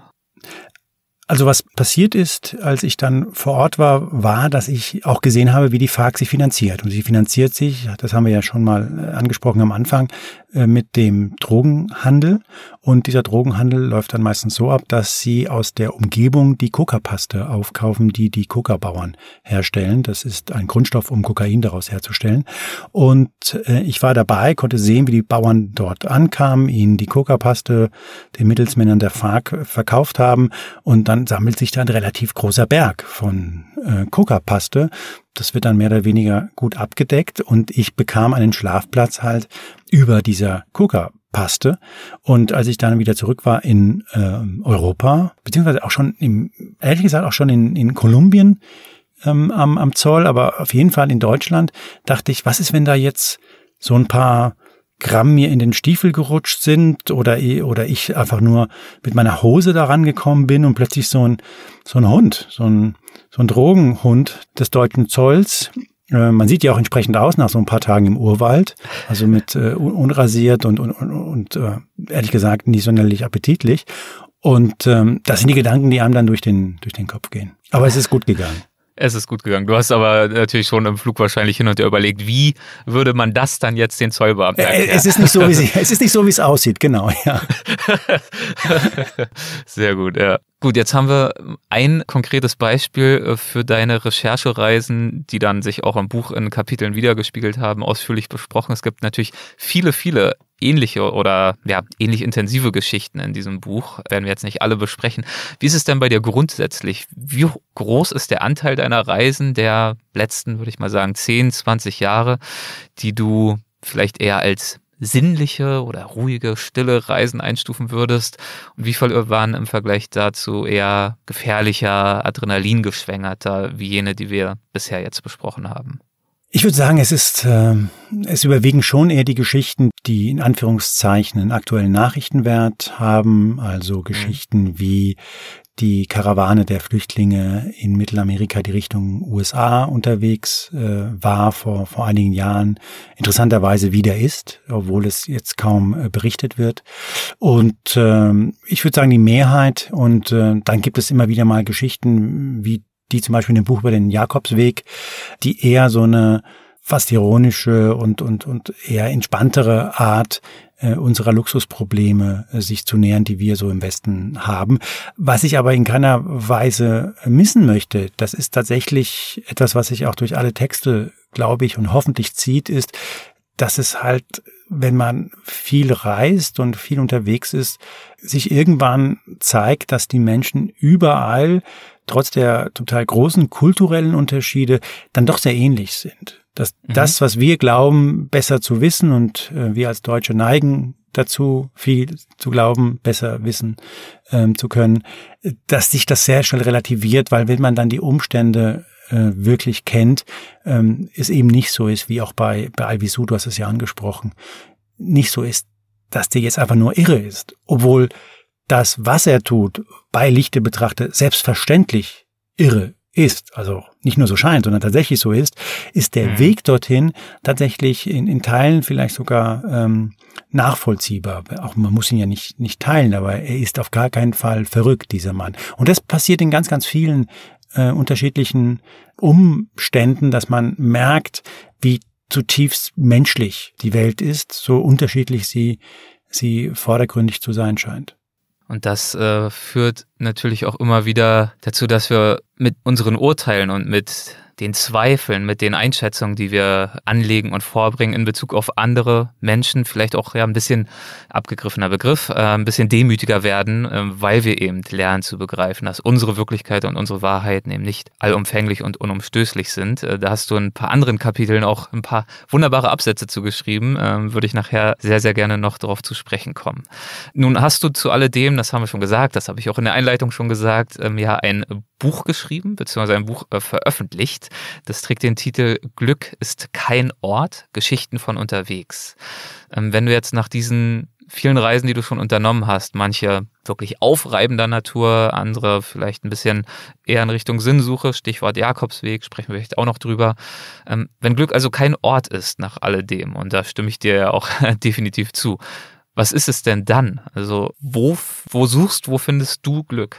Also was passiert ist, als ich dann vor Ort war, war, dass ich auch gesehen habe, wie die FARC sich finanziert. Und sie finanziert sich, das haben wir ja schon mal angesprochen am Anfang, mit dem Drogenhandel. Und dieser Drogenhandel läuft dann meistens so ab, dass sie aus der Umgebung die Coca-Paste aufkaufen, die die Coca-Bauern herstellen. Das ist ein Grundstoff, um Kokain daraus herzustellen. Und ich war dabei, konnte sehen, wie die Bauern dort ankamen, ihnen die Coca-Paste den Mittelsmännern der FARC verkauft haben. Und dann sammelt sich da ein relativ großer Berg von äh, Coca-Paste. Das wird dann mehr oder weniger gut abgedeckt und ich bekam einen Schlafplatz halt über dieser Coca-Paste. Und als ich dann wieder zurück war in äh, Europa, beziehungsweise auch schon, im, ehrlich gesagt auch schon in, in Kolumbien ähm, am, am Zoll, aber auf jeden Fall in Deutschland, dachte ich, was ist, wenn da jetzt so ein paar Gramm mir in den Stiefel gerutscht sind oder oder ich einfach nur mit meiner Hose da rangekommen bin und plötzlich so ein so ein Hund, so ein so ein Drogenhund des deutschen Zolls. Äh, man sieht ja auch entsprechend aus nach so ein paar Tagen im Urwald, also mit äh, unrasiert und und und, und äh, ehrlich gesagt nicht sonderlich appetitlich. Und ähm, das sind die Gedanken, die einem dann durch den durch den Kopf gehen. Aber es ist gut gegangen. Es ist gut gegangen. Du hast aber natürlich schon im Flug wahrscheinlich hin und her überlegt, wie würde man das dann jetzt den Zollbeamten erklären? Es ist nicht so, wie sie, es ist nicht so, wie es aussieht, genau, ja. Sehr gut, ja. Gut, jetzt haben wir ein konkretes Beispiel für deine Recherchereisen, die dann sich auch im Buch in Kapiteln wiedergespiegelt haben, ausführlich besprochen. Es gibt natürlich viele, viele ähnliche oder ja ähnlich intensive Geschichten in diesem Buch. Werden wir jetzt nicht alle besprechen. Wie ist es denn bei dir grundsätzlich? Wie groß ist der Anteil deiner Reisen der letzten, würde ich mal sagen, zehn, zwanzig Jahre, die du vielleicht eher als sinnliche oder ruhige, stille Reisen einstufen würdest? Und wie viele waren im Vergleich dazu eher gefährlicher, adrenalingeschwängerter, wie jene, die wir bisher jetzt besprochen haben? Ich würde sagen, es ist, äh, es überwiegen schon eher die Geschichten, die in Anführungszeichen einen aktuellen Nachrichtenwert haben, also Geschichten mhm. wie die Karawane der Flüchtlinge in Mittelamerika, die Richtung U S A unterwegs äh, war vor vor einigen Jahren, interessanterweise wieder ist, obwohl es jetzt kaum äh, berichtet wird. Und äh, ich würde sagen, die Mehrheit, und äh, dann gibt es immer wieder mal Geschichten wie die zum Beispiel in dem Buch über den Jakobsweg, die eher so eine fast ironische und und und eher entspanntere Art äh, unserer Luxusprobleme äh, sich zu nähern, die wir so im Westen haben. Was ich aber in keiner Weise missen möchte, das ist tatsächlich etwas, was sich auch durch alle Texte, glaube ich, und hoffentlich zieht, ist, dass es halt, wenn man viel reist und viel unterwegs ist, sich irgendwann zeigt, dass die Menschen überall trotz der total großen kulturellen Unterschiede dann doch sehr ähnlich sind. Dass mhm. das, was wir glauben, besser zu wissen, und äh, wir als Deutsche neigen dazu, viel zu glauben, besser wissen ähm, zu können, dass sich das sehr schnell relativiert, weil wenn man dann die Umstände äh, wirklich kennt, ähm, es eben nicht so ist, wie auch bei, bei Alvisu, du hast es ja angesprochen, nicht so ist, dass der jetzt einfach nur irre ist, obwohl das, was er tut, bei Lichte betrachtet, selbstverständlich irre ist, also nicht nur so scheint, sondern tatsächlich so ist, ist der mhm. Weg dorthin tatsächlich in, in Teilen vielleicht sogar ähm, nachvollziehbar. Auch man muss ihn ja nicht nicht teilen, aber er ist auf gar keinen Fall verrückt, dieser Mann. Und das passiert in ganz, ganz vielen äh, unterschiedlichen Umständen, dass man merkt, wie zutiefst menschlich die Welt ist, so unterschiedlich sie sie vordergründig zu sein scheint. Und das äh, führt natürlich auch immer wieder dazu, dass wir mit unseren Urteilen und mit den Zweifeln, mit den Einschätzungen, die wir anlegen und vorbringen in Bezug auf andere Menschen, vielleicht auch ja ein bisschen abgegriffener Begriff, äh, ein bisschen demütiger werden, äh, weil wir eben lernen zu begreifen, dass unsere Wirklichkeit und unsere Wahrheiten eben nicht allumfänglich und unumstößlich sind. Äh, da hast du in ein paar anderen Kapiteln auch ein paar wunderbare Absätze zugeschrieben, äh, würde ich nachher sehr, sehr gerne noch darauf zu sprechen kommen. Nun hast du zu alledem, das haben wir schon gesagt, das habe ich auch in der Einleitung schon gesagt, ähm, ja ein Buch geschrieben, beziehungsweise ein Buch äh, veröffentlicht. Das trägt den Titel Glück ist kein Ort, Geschichten von unterwegs. Ähm, wenn du jetzt nach diesen vielen Reisen, die du schon unternommen hast, manche wirklich aufreibender Natur, andere vielleicht ein bisschen eher in Richtung Sinnsuche, Stichwort Jakobsweg, sprechen wir vielleicht auch noch drüber. Ähm, wenn Glück also kein Ort ist nach alledem, und da stimme ich dir ja auch definitiv zu, was ist es denn dann? Also wo, wo suchst, wo findest du Glück?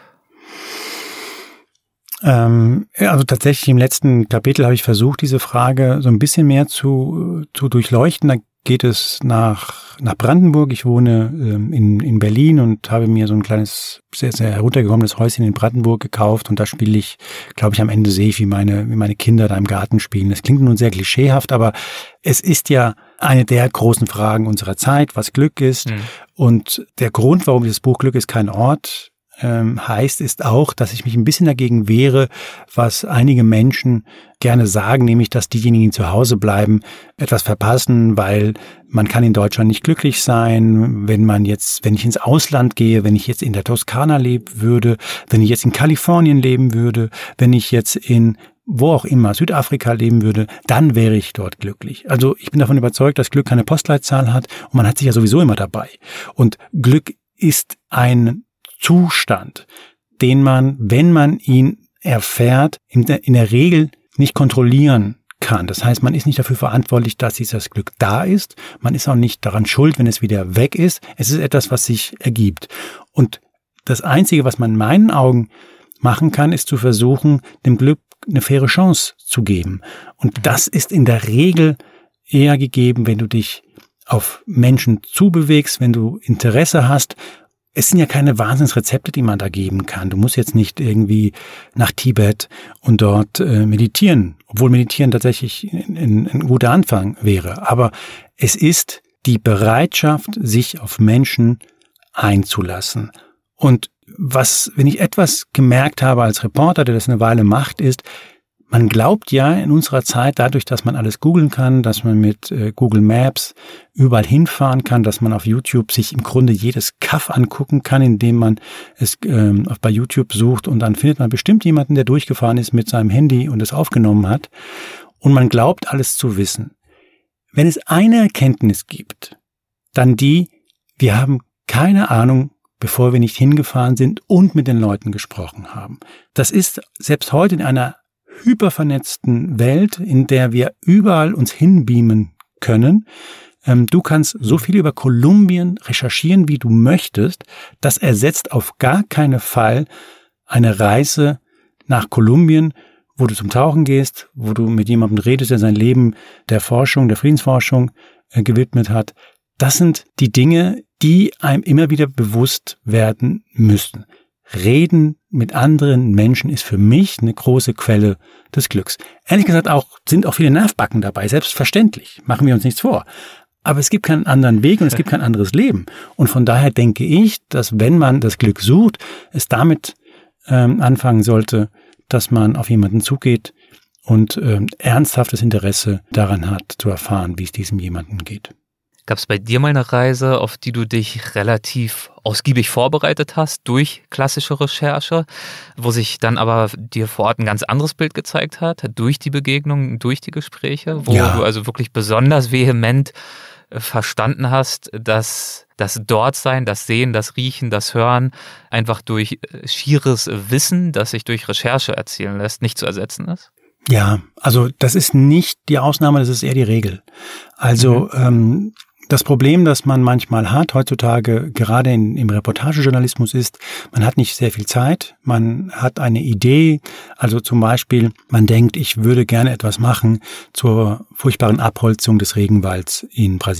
Ähm, also tatsächlich im letzten Kapitel habe ich versucht, diese Frage so ein bisschen mehr zu, zu durchleuchten. Da geht es nach, nach Brandenburg. Ich wohne ähm, in, in Berlin und habe mir so ein kleines, sehr, sehr heruntergekommenes Häuschen in Brandenburg gekauft. Und da spiele ich, glaube ich, am Ende sehe ich, wie meine, wie meine Kinder da im Garten spielen. Das klingt nun sehr klischeehaft, aber es ist ja eine der großen Fragen unserer Zeit, was Glück ist. Mhm. Und der Grund, warum dieses Buch Glück ist kein Ort ähm, heißt, ist auch, dass ich mich ein bisschen dagegen wehre, was einige Menschen gerne sagen, nämlich, dass diejenigen, die zu Hause bleiben, etwas verpassen, weil man kann in Deutschland nicht glücklich sein, wenn man jetzt, wenn ich ins Ausland gehe, wenn ich jetzt in der Toskana leben würde, wenn ich jetzt in Kalifornien leben würde, wenn ich jetzt in wo auch immer, Südafrika leben würde, dann wäre ich dort glücklich. Also ich bin davon überzeugt, dass Glück keine Postleitzahl hat und man hat sich ja sowieso immer dabei. Und Glück ist ein Zustand, den man, wenn man ihn erfährt, in der, in der Regel nicht kontrollieren kann. Das heißt, man ist nicht dafür verantwortlich, dass dieses Glück da ist. Man ist auch nicht daran schuld, wenn es wieder weg ist. Es ist etwas, was sich ergibt. Und das Einzige, was man in meinen Augen machen kann, ist zu versuchen, dem Glück eine faire Chance zu geben. Und das ist in der Regel eher gegeben, wenn du dich auf Menschen zubewegst, wenn du Interesse hast. Es sind ja keine Wahnsinnsrezepte, die man da geben kann. Du musst jetzt nicht irgendwie nach Tibet und dort äh, meditieren, obwohl Meditieren tatsächlich ein, ein, ein guter Anfang wäre. Aber es ist die Bereitschaft, sich auf Menschen einzulassen. Und was, wenn ich etwas gemerkt habe als Reporter, der das eine Weile macht, ist, man glaubt ja in unserer Zeit, dadurch, dass man alles googeln kann, dass man mit äh, Google Maps überall hinfahren kann, dass man auf YouTube sich im Grunde jedes Kaff angucken kann, indem man es ähm, bei YouTube sucht, und dann findet man bestimmt jemanden, der durchgefahren ist mit seinem Handy und es aufgenommen hat, und man glaubt, alles zu wissen. Wenn es eine Erkenntnis gibt, dann die, wir haben keine Ahnung, bevor wir nicht hingefahren sind und mit den Leuten gesprochen haben. Das ist selbst heute in einer hypervernetzten Welt, in der wir überall uns hinbeamen können. Ähm, du kannst so viel über Kolumbien recherchieren, wie du möchtest. Das ersetzt auf gar keinen Fall eine Reise nach Kolumbien, wo du zum Tauchen gehst, wo du mit jemandem redest, der sein Leben der Forschung, der Friedensforschung äh, gewidmet hat. Das sind die Dinge, die einem immer wieder bewusst werden müssen. Reden mit anderen Menschen ist für mich eine große Quelle des Glücks. Ehrlich gesagt auch, sind auch viele Nervbacken dabei, selbstverständlich, machen wir uns nichts vor. Aber es gibt keinen anderen Weg und es gibt kein anderes Leben. Und von daher denke ich, dass wenn man das Glück sucht, es damit ähm, anfangen sollte, dass man auf jemanden zugeht und ähm, ernsthaftes Interesse daran hat, zu erfahren, wie es diesem jemanden geht. Gab es bei dir mal eine Reise, auf die du dich relativ ausgiebig vorbereitet hast durch klassische Recherche, wo sich dann aber dir vor Ort ein ganz anderes Bild gezeigt hat, durch die Begegnungen, durch die Gespräche, wo ja. du also wirklich besonders vehement verstanden hast, dass das Dortsein, das Sehen, das Riechen, das Hören einfach durch schieres Wissen, das sich durch Recherche erzielen lässt, nicht zu ersetzen ist? Ja, also das ist nicht die Ausnahme, das ist eher die Regel. Also mhm. ähm, das Problem, das man manchmal hat heutzutage, gerade in, im Reportagejournalismus, ist, man hat nicht sehr viel Zeit, man hat eine Idee, also zum Beispiel, man denkt, ich würde gerne etwas machen zur furchtbaren Abholzung des Regenwalds in Brasilien.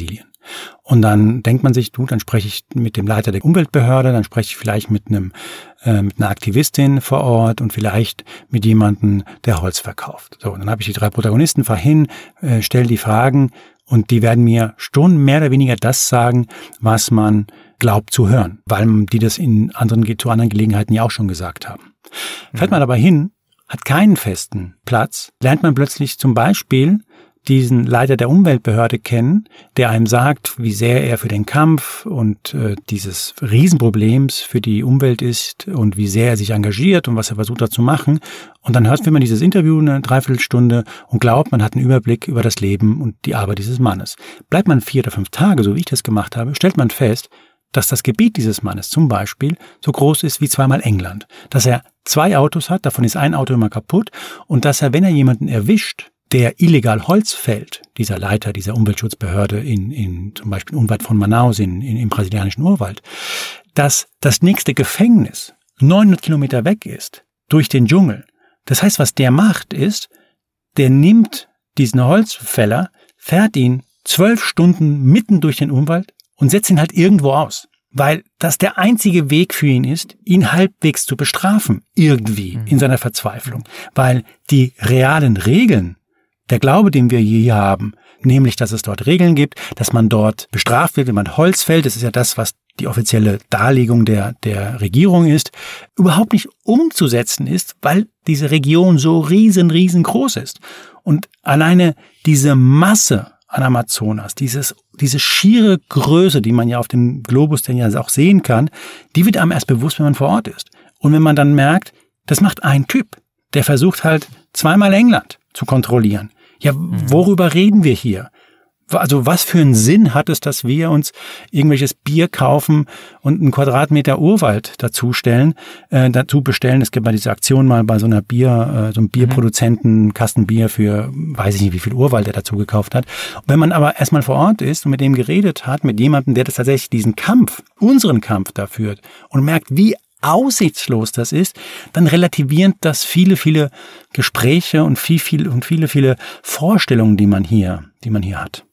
Und dann denkt man sich, du, dann spreche ich mit dem Leiter der Umweltbehörde, dann spreche ich vielleicht mit einem äh, mit einer Aktivistin vor Ort und vielleicht mit jemandem, der Holz verkauft. So, und dann habe ich die drei Protagonisten, fahr hin, äh, stelle die Fragen und die werden mir Stunden mehr oder weniger das sagen, was man glaubt zu hören, weil die das in anderen, zu anderen Gelegenheiten ja auch schon gesagt haben. Mhm. Fährt man aber hin, hat keinen festen Platz, lernt man plötzlich zum Beispiel diesen Leiter der Umweltbehörde kennen, der einem sagt, wie sehr er für den Kampf und äh, dieses Riesenproblems für die Umwelt ist und wie sehr er sich engagiert und was er versucht hat zu machen. Und dann hört man dieses Interview eine Dreiviertelstunde und glaubt, man hat einen Überblick über das Leben und die Arbeit dieses Mannes. Bleibt man vier oder fünf Tage, so wie ich das gemacht habe, stellt man fest, dass das Gebiet dieses Mannes zum Beispiel so groß ist wie zweimal England. Dass er zwei Autos hat, davon ist ein Auto immer kaputt und dass er, wenn er jemanden erwischt, der illegal Holz fällt, dieser Leiter dieser Umweltschutzbehörde in, in zum Beispiel unweit von Manaus in, in, im brasilianischen Urwald, dass das nächste Gefängnis neunhundert Kilometer weg ist, durch den Dschungel. Das heißt, was der macht ist, der nimmt diesen Holzfäller, fährt ihn zwölf Stunden mitten durch den Urwald und setzt ihn halt irgendwo aus. Weil das der einzige Weg für ihn ist, ihn halbwegs zu bestrafen, irgendwie in seiner Verzweiflung. Weil die realen Regeln, der Glaube, den wir hier haben, nämlich, dass es dort Regeln gibt, dass man dort bestraft wird, wenn man Holz fällt, das ist ja das, was die offizielle Darlegung der, der Regierung ist, überhaupt nicht umzusetzen ist, weil diese Region so riesen, riesengroß ist. Und alleine diese Masse an Amazonas, dieses, diese schiere Größe, die man ja auf dem Globus denn ja auch sehen kann, die wird einem erst bewusst, wenn man vor Ort ist. Und wenn man dann merkt, das macht ein Typ, der versucht halt zweimal England zu kontrollieren. Ja, worüber reden wir hier? Also was für einen Sinn hat es, dass wir uns irgendwelches Bier kaufen und einen Quadratmeter Urwald dazustellen, äh, dazu bestellen? Es gibt mal diese Aktion mal bei so einer Bier, äh, so einem Bierproduzenten, Kastenbier für, weiß ich nicht, wie viel Urwald er dazu gekauft hat. Und wenn man aber erstmal vor Ort ist und mit dem geredet hat, mit jemandem, der das tatsächlich diesen Kampf, unseren Kampf da führt und merkt, wie aussichtslos das ist, dann relativieren das viele, viele Gespräche und viel, viel und viele, viele Vorstellungen, die man hier, die man hier hat.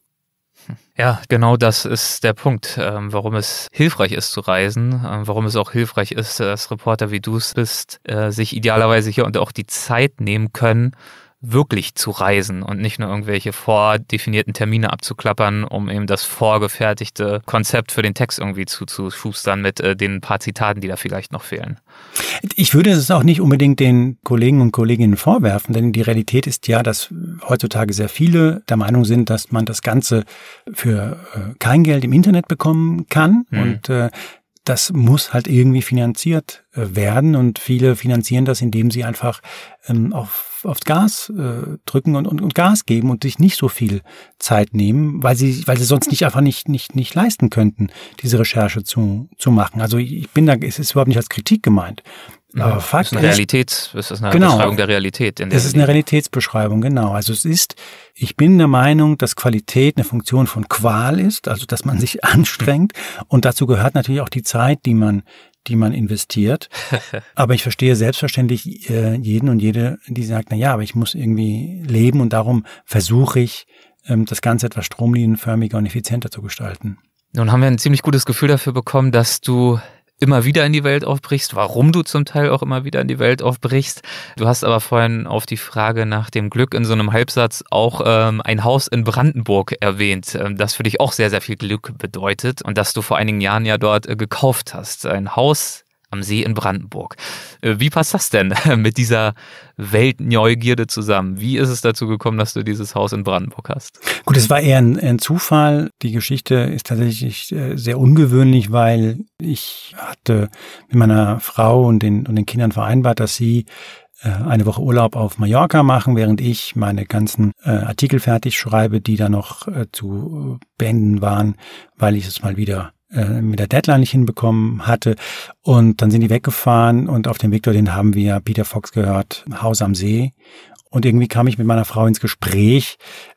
Ja, genau das ist der Punkt, ähm, warum es hilfreich ist zu reisen, äh, warum es auch hilfreich ist, dass Reporter wie du es bist, äh, sich idealerweise hier und auch die Zeit nehmen können, wirklich zu reisen und nicht nur irgendwelche vordefinierten Termine abzuklappern, um eben das vorgefertigte Konzept für den Text irgendwie zuzuschustern mit äh, den paar Zitaten, die da vielleicht noch fehlen. Ich würde es auch nicht unbedingt den Kollegen und Kolleginnen vorwerfen, denn die Realität ist ja, dass heutzutage sehr viele der Meinung sind, dass man das Ganze für äh, kein Geld im Internet bekommen kann hm. und äh, das muss halt irgendwie finanziert äh, werden und viele finanzieren das, indem sie einfach ähm, auf aufs Gas äh, drücken und, und, und Gas geben und sich nicht so viel Zeit nehmen, weil sie, weil sie sonst nicht einfach nicht, nicht, nicht leisten könnten, diese Recherche zu, zu machen. Also ich bin da, es ist überhaupt nicht als Kritik gemeint. Aber ja, Fakt ist eine Realität, es ist eine genau, Beschreibung der Realität. In der es ist eine Realitätsbeschreibung, genau. Also es ist, ich bin der Meinung, dass Qualität eine Funktion von Qual ist, also dass man sich anstrengt und dazu gehört natürlich auch die Zeit, die man die man investiert. Aber ich verstehe selbstverständlich äh, jeden und jede, die sagt, na ja, aber ich muss irgendwie leben und darum versuche ich, ähm, das Ganze etwas stromlinienförmiger und effizienter zu gestalten. Nun haben wir ein ziemlich gutes Gefühl dafür bekommen, dass du immer wieder in die Welt aufbrichst, warum du zum Teil auch immer wieder in die Welt aufbrichst. Du hast aber vorhin auf die Frage nach dem Glück in so einem Halbsatz auch ähm, ein Haus in Brandenburg erwähnt, ähm, das für dich auch sehr, sehr viel Glück bedeutet und das du vor einigen Jahren ja dort äh, gekauft hast. Ein Haus am See in Brandenburg. Äh, wie passt das denn mit dieser Weltneugierde zusammen? Wie ist es dazu gekommen, dass du dieses Haus in Brandenburg hast? Gut, es war eher ein, ein Zufall. Die Geschichte ist tatsächlich äh, sehr ungewöhnlich, weil ich hatte mit meiner Frau und den, und den Kindern vereinbart, dass sie äh, eine Woche Urlaub auf Mallorca machen, während ich meine ganzen äh, Artikel fertig schreibe, die da noch äh, zu beenden waren, weil ich es mal wieder mit der Deadline nicht hinbekommen hatte. Und dann sind die weggefahren und auf dem Weg dorthin haben wir Peter Fox gehört, Haus am See. Und irgendwie kam ich mit meiner Frau ins Gespräch,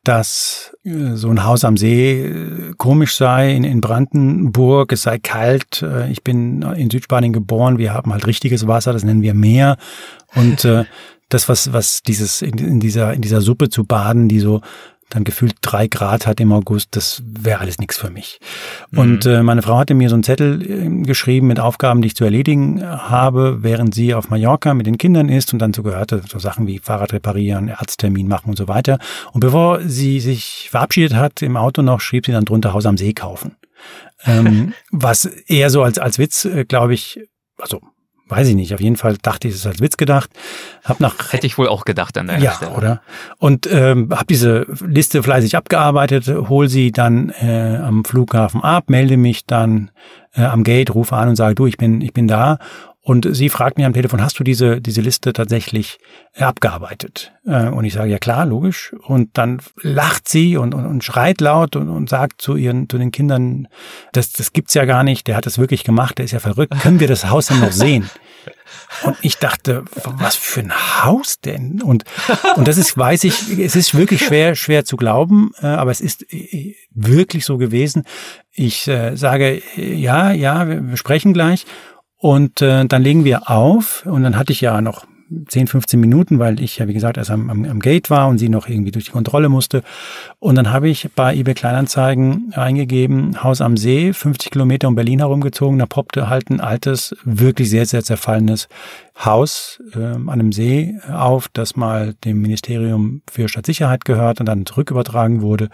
dass so ein Haus am See komisch sei in, in Brandenburg, es sei kalt. Ich bin in Südspanien geboren, wir haben halt richtiges Wasser, das nennen wir Meer. Und äh, das, was was dieses in, in dieser in dieser Suppe zu baden, die so dann gefühlt drei Grad hat im August, das wäre alles nichts für mich. Mhm. Und äh, meine Frau hatte mir so einen Zettel äh, geschrieben mit Aufgaben, die ich zu erledigen habe, während sie auf Mallorca mit den Kindern ist, und dann so gehörte so Sachen wie Fahrrad reparieren, Arzttermin machen und so weiter. Und bevor sie sich verabschiedet hat im Auto noch, schrieb sie dann drunter Haus am See kaufen. ähm, was eher so als als Witz, äh, glaube ich, also weiß ich nicht, auf jeden Fall dachte ich, es ist als Witz gedacht. Hab nach Hätte ich wohl auch gedacht an deiner ja, Stelle. Ja, oder? Und ähm, habe diese Liste fleißig abgearbeitet, hol sie dann äh, am Flughafen ab, melde mich dann äh, am Gate, rufe an und sage, du, ich bin ich bin da. Und sie fragt mich am Telefon, hast du diese diese Liste tatsächlich äh, abgearbeitet? Äh, und ich sage, ja klar, logisch. Und dann lacht sie und, und, und schreit laut und, und sagt zu ihren zu den Kindern, das das gibt's ja gar nicht, der hat das wirklich gemacht, der ist ja verrückt. Können wir das Haus denn noch sehen? Und ich dachte, was für ein Haus denn? Und und das ist, weiß ich, es ist wirklich schwer schwer zu glauben, äh, aber es ist äh, wirklich so gewesen. Ich äh, sage, ja, ja, wir, wir sprechen gleich. Und äh, dann legen wir auf, und dann hatte ich ja noch zehn, fünfzehn Minuten, weil ich ja, wie gesagt, erst am, am, am Gate war und sie noch irgendwie durch die Kontrolle musste. Und dann habe ich bei eBay Kleinanzeigen eingegeben, Haus am See, fünfzig Kilometer um Berlin herumgezogen. Da poppte halt ein altes, wirklich sehr, sehr zerfallenes Haus äh, an einem See auf, das mal dem Ministerium für Stadtsicherheit gehört und dann zurückübertragen wurde.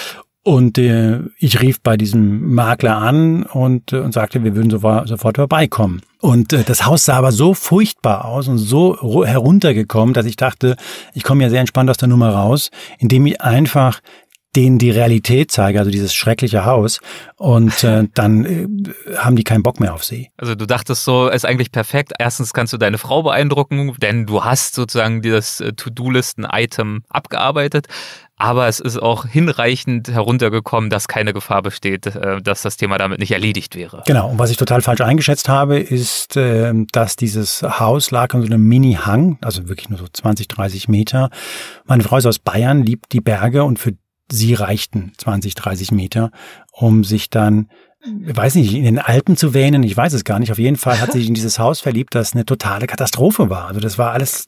Und äh, ich rief bei diesem Makler an und, äh, und sagte, wir würden so, sofort vorbeikommen. Und äh, das Haus sah aber so furchtbar aus und so heruntergekommen, dass ich dachte, ich komme ja sehr entspannt aus der Nummer raus, indem ich einfach denen die Realität zeige, also dieses schreckliche Haus, und äh, dann äh, haben die keinen Bock mehr auf sie. Also du dachtest so, ist eigentlich perfekt. Erstens kannst du deine Frau beeindrucken, denn du hast sozusagen dieses äh, To-Do-Listen-Item abgearbeitet. Aber es ist auch hinreichend heruntergekommen, dass keine Gefahr besteht, dass das Thema damit nicht erledigt wäre. Genau. Und was ich total falsch eingeschätzt habe, ist, dass dieses Haus lag an so einem Mini-Hang, also wirklich nur so zwanzig, dreißig Meter. Meine Frau ist aus Bayern, liebt die Berge, und für sie reichten zwanzig, dreißig Meter, um sich dann, ich weiß nicht, in den Alpen zu wähnen. Ich weiß es gar nicht. Auf jeden Fall hat sie sich in dieses Haus verliebt, das eine totale Katastrophe war. Also das war alles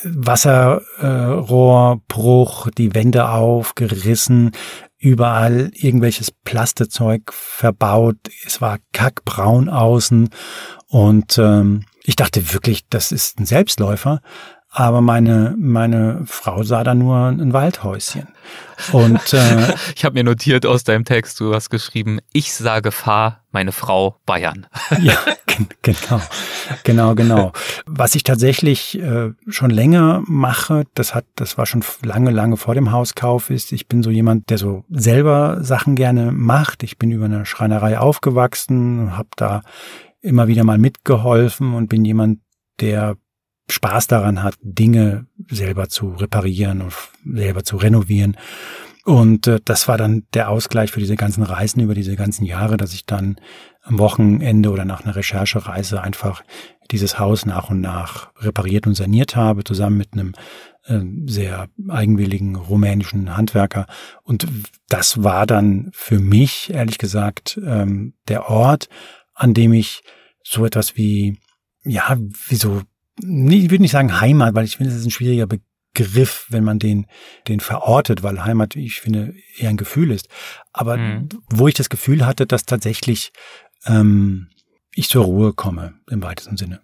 Wasserrohrbruch, äh, die Wände aufgerissen, überall irgendwelches Plastezeug verbaut, es war kackbraun außen, und ähm, ich dachte wirklich, das ist ein Selbstläufer, aber meine meine Frau sah da nur ein Waldhäuschen. Und äh, ich habe mir notiert aus deinem Text, du hast geschrieben, ich sah Gefahr, meine Frau Bayern. Ja, genau, genau, genau. Was ich tatsächlich äh, schon länger mache, das hat, das war schon lange, lange vor dem Hauskauf, ist, ich bin so jemand, der so selber Sachen gerne macht. Ich bin über eine Schreinerei aufgewachsen, habe da immer wieder mal mitgeholfen und bin jemand, der Spaß daran hat, Dinge selber zu reparieren und selber zu renovieren. Und äh, das war dann der Ausgleich für diese ganzen Reisen über diese ganzen Jahre, dass ich dann am Wochenende oder nach einer Recherchereise einfach dieses Haus nach und nach repariert und saniert habe, zusammen mit einem äh, sehr eigenwilligen rumänischen Handwerker. Und das war dann für mich, ehrlich gesagt, ähm, der Ort, an dem ich so etwas wie, ja, wie so, ich würde nicht sagen Heimat, weil ich finde, das ist ein schwieriger Begriff, wenn man den den verortet, weil Heimat, ich finde, eher ein Gefühl ist. Aber mhm. wo ich das Gefühl hatte, dass tatsächlich ähm, ich zur Ruhe komme, im weitesten Sinne.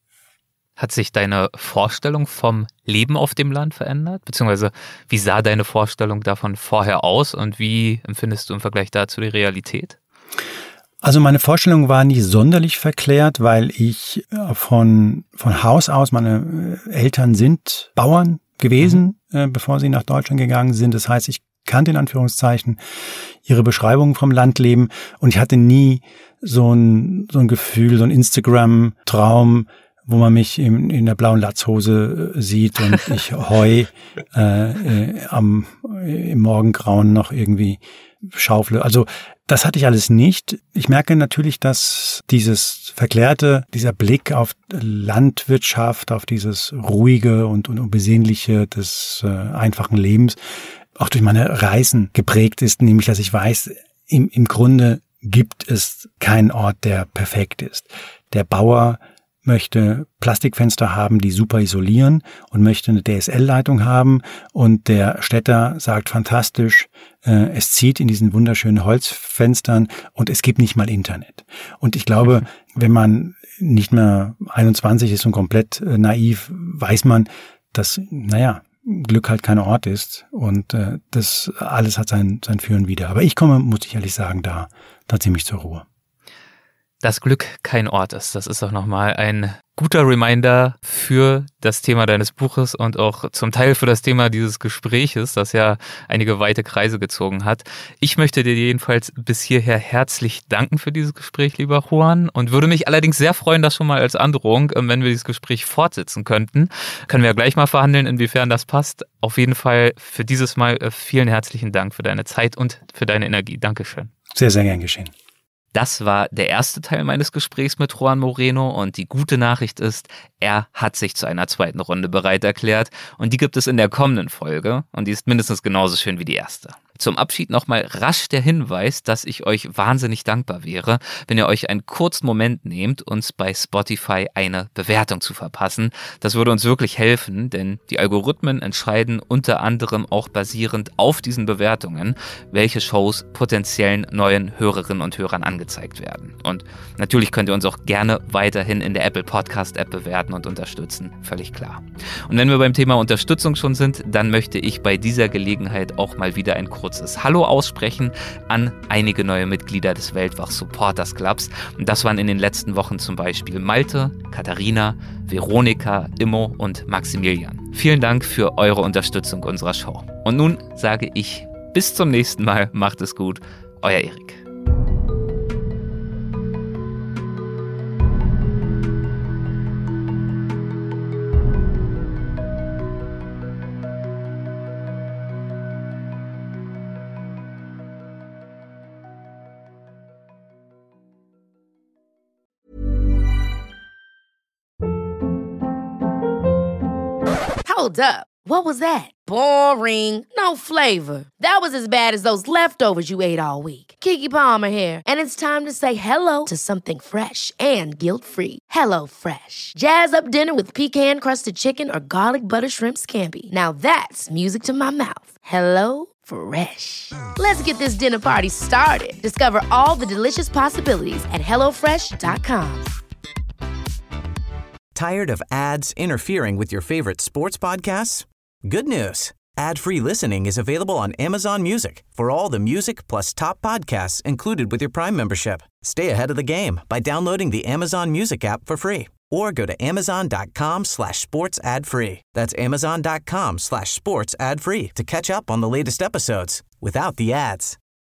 Hat sich deine Vorstellung vom Leben auf dem Land verändert? Beziehungsweise, wie sah deine Vorstellung davon vorher aus und wie empfindest du im Vergleich dazu die Realität? Also meine Vorstellung war nicht sonderlich verklärt, weil ich von von Haus aus, meine Eltern sind Bauern gewesen, mhm. äh, bevor sie nach Deutschland gegangen sind. Das heißt, ich kannte in Anführungszeichen ihre Beschreibungen vom Landleben, und ich hatte nie so ein so ein Gefühl, so ein Instagram-Traum, wo man mich in, in der blauen Latzhose sieht und ich Heu äh, äh, am im Morgengrauen noch irgendwie schaufle. Also das hatte ich alles nicht. Ich merke natürlich, dass dieses Verklärte, dieser Blick auf Landwirtschaft, auf dieses ruhige und, und besinnliche des äh, einfachen Lebens auch durch meine Reisen geprägt ist, nämlich dass ich weiß, im, im Grunde gibt es keinen Ort, der perfekt ist. Der Bauer möchte Plastikfenster haben, die super isolieren und möchte eine D S L-Leitung haben. Und der Städter sagt fantastisch, äh, es zieht in diesen wunderschönen Holzfenstern und es gibt nicht mal Internet. Und ich glaube, wenn man nicht mehr einundzwanzig ist und komplett äh, naiv, weiß man, dass, naja, Glück halt kein Ort ist und äh, das alles hat sein, sein Für und Wider. Aber ich komme, muss ich ehrlich sagen, da, da ziemlich zur Ruhe. Dass Glück kein Ort ist, das ist auch nochmal ein guter Reminder für das Thema deines Buches und auch zum Teil für das Thema dieses Gespräches, das ja einige weite Kreise gezogen hat. Ich möchte dir jedenfalls bis hierher herzlich danken für dieses Gespräch, lieber Juan, und würde mich allerdings sehr freuen, das schon mal als Androhung, wenn wir dieses Gespräch fortsetzen könnten. Können wir ja gleich mal verhandeln, inwiefern das passt. Auf jeden Fall für dieses Mal vielen herzlichen Dank für deine Zeit und für deine Energie. Dankeschön. Sehr, sehr gern geschehen. Das war der erste Teil meines Gesprächs mit Juan Moreno und die gute Nachricht ist, er hat sich zu einer zweiten Runde bereit erklärt und die gibt es in der kommenden Folge und die ist mindestens genauso schön wie die erste. Zum Abschied nochmal rasch der Hinweis, dass ich euch wahnsinnig dankbar wäre, wenn ihr euch einen kurzen Moment nehmt, uns bei Spotify eine Bewertung zu verpassen. Das würde uns wirklich helfen, denn die Algorithmen entscheiden unter anderem auch basierend auf diesen Bewertungen, welche Shows potenziellen neuen Hörerinnen und Hörern angezeigt werden. Und natürlich könnt ihr uns auch gerne weiterhin in der Apple Podcast App bewerten und unterstützen, völlig klar. Und wenn wir beim Thema Unterstützung schon sind, dann möchte ich bei dieser Gelegenheit auch mal wieder ein kurzes Hallo aussprechen an einige neue Mitglieder des Weltwach Supporters Clubs. Und das waren in den letzten Wochen zum Beispiel Malte, Katharina, Veronika, Immo und Maximilian. Vielen Dank für eure Unterstützung unserer Show. Und nun sage ich bis zum nächsten Mal. Macht es gut. Euer Erik. Hold up. What was that? Boring. No flavor. That was as bad as those leftovers you ate all week. Keke Palmer here, and it's time to say hello to something fresh and guilt-free. Hello Fresh. Jazz up dinner with pecan-crusted chicken or garlic butter shrimp scampi. Now that's music to my mouth. Hello Fresh. Let's get this dinner party started. Discover all the delicious possibilities at hello fresh dot com. Tired of ads interfering with your favorite sports podcasts? Good news. Ad-free listening is available on Amazon Music for all the music plus top podcasts included with your Prime membership. Stay ahead of the game by downloading the Amazon Music app for free or go to amazon.com slash sports ad free. That's amazon.com slash sports ad free to catch up on the latest episodes without the ads.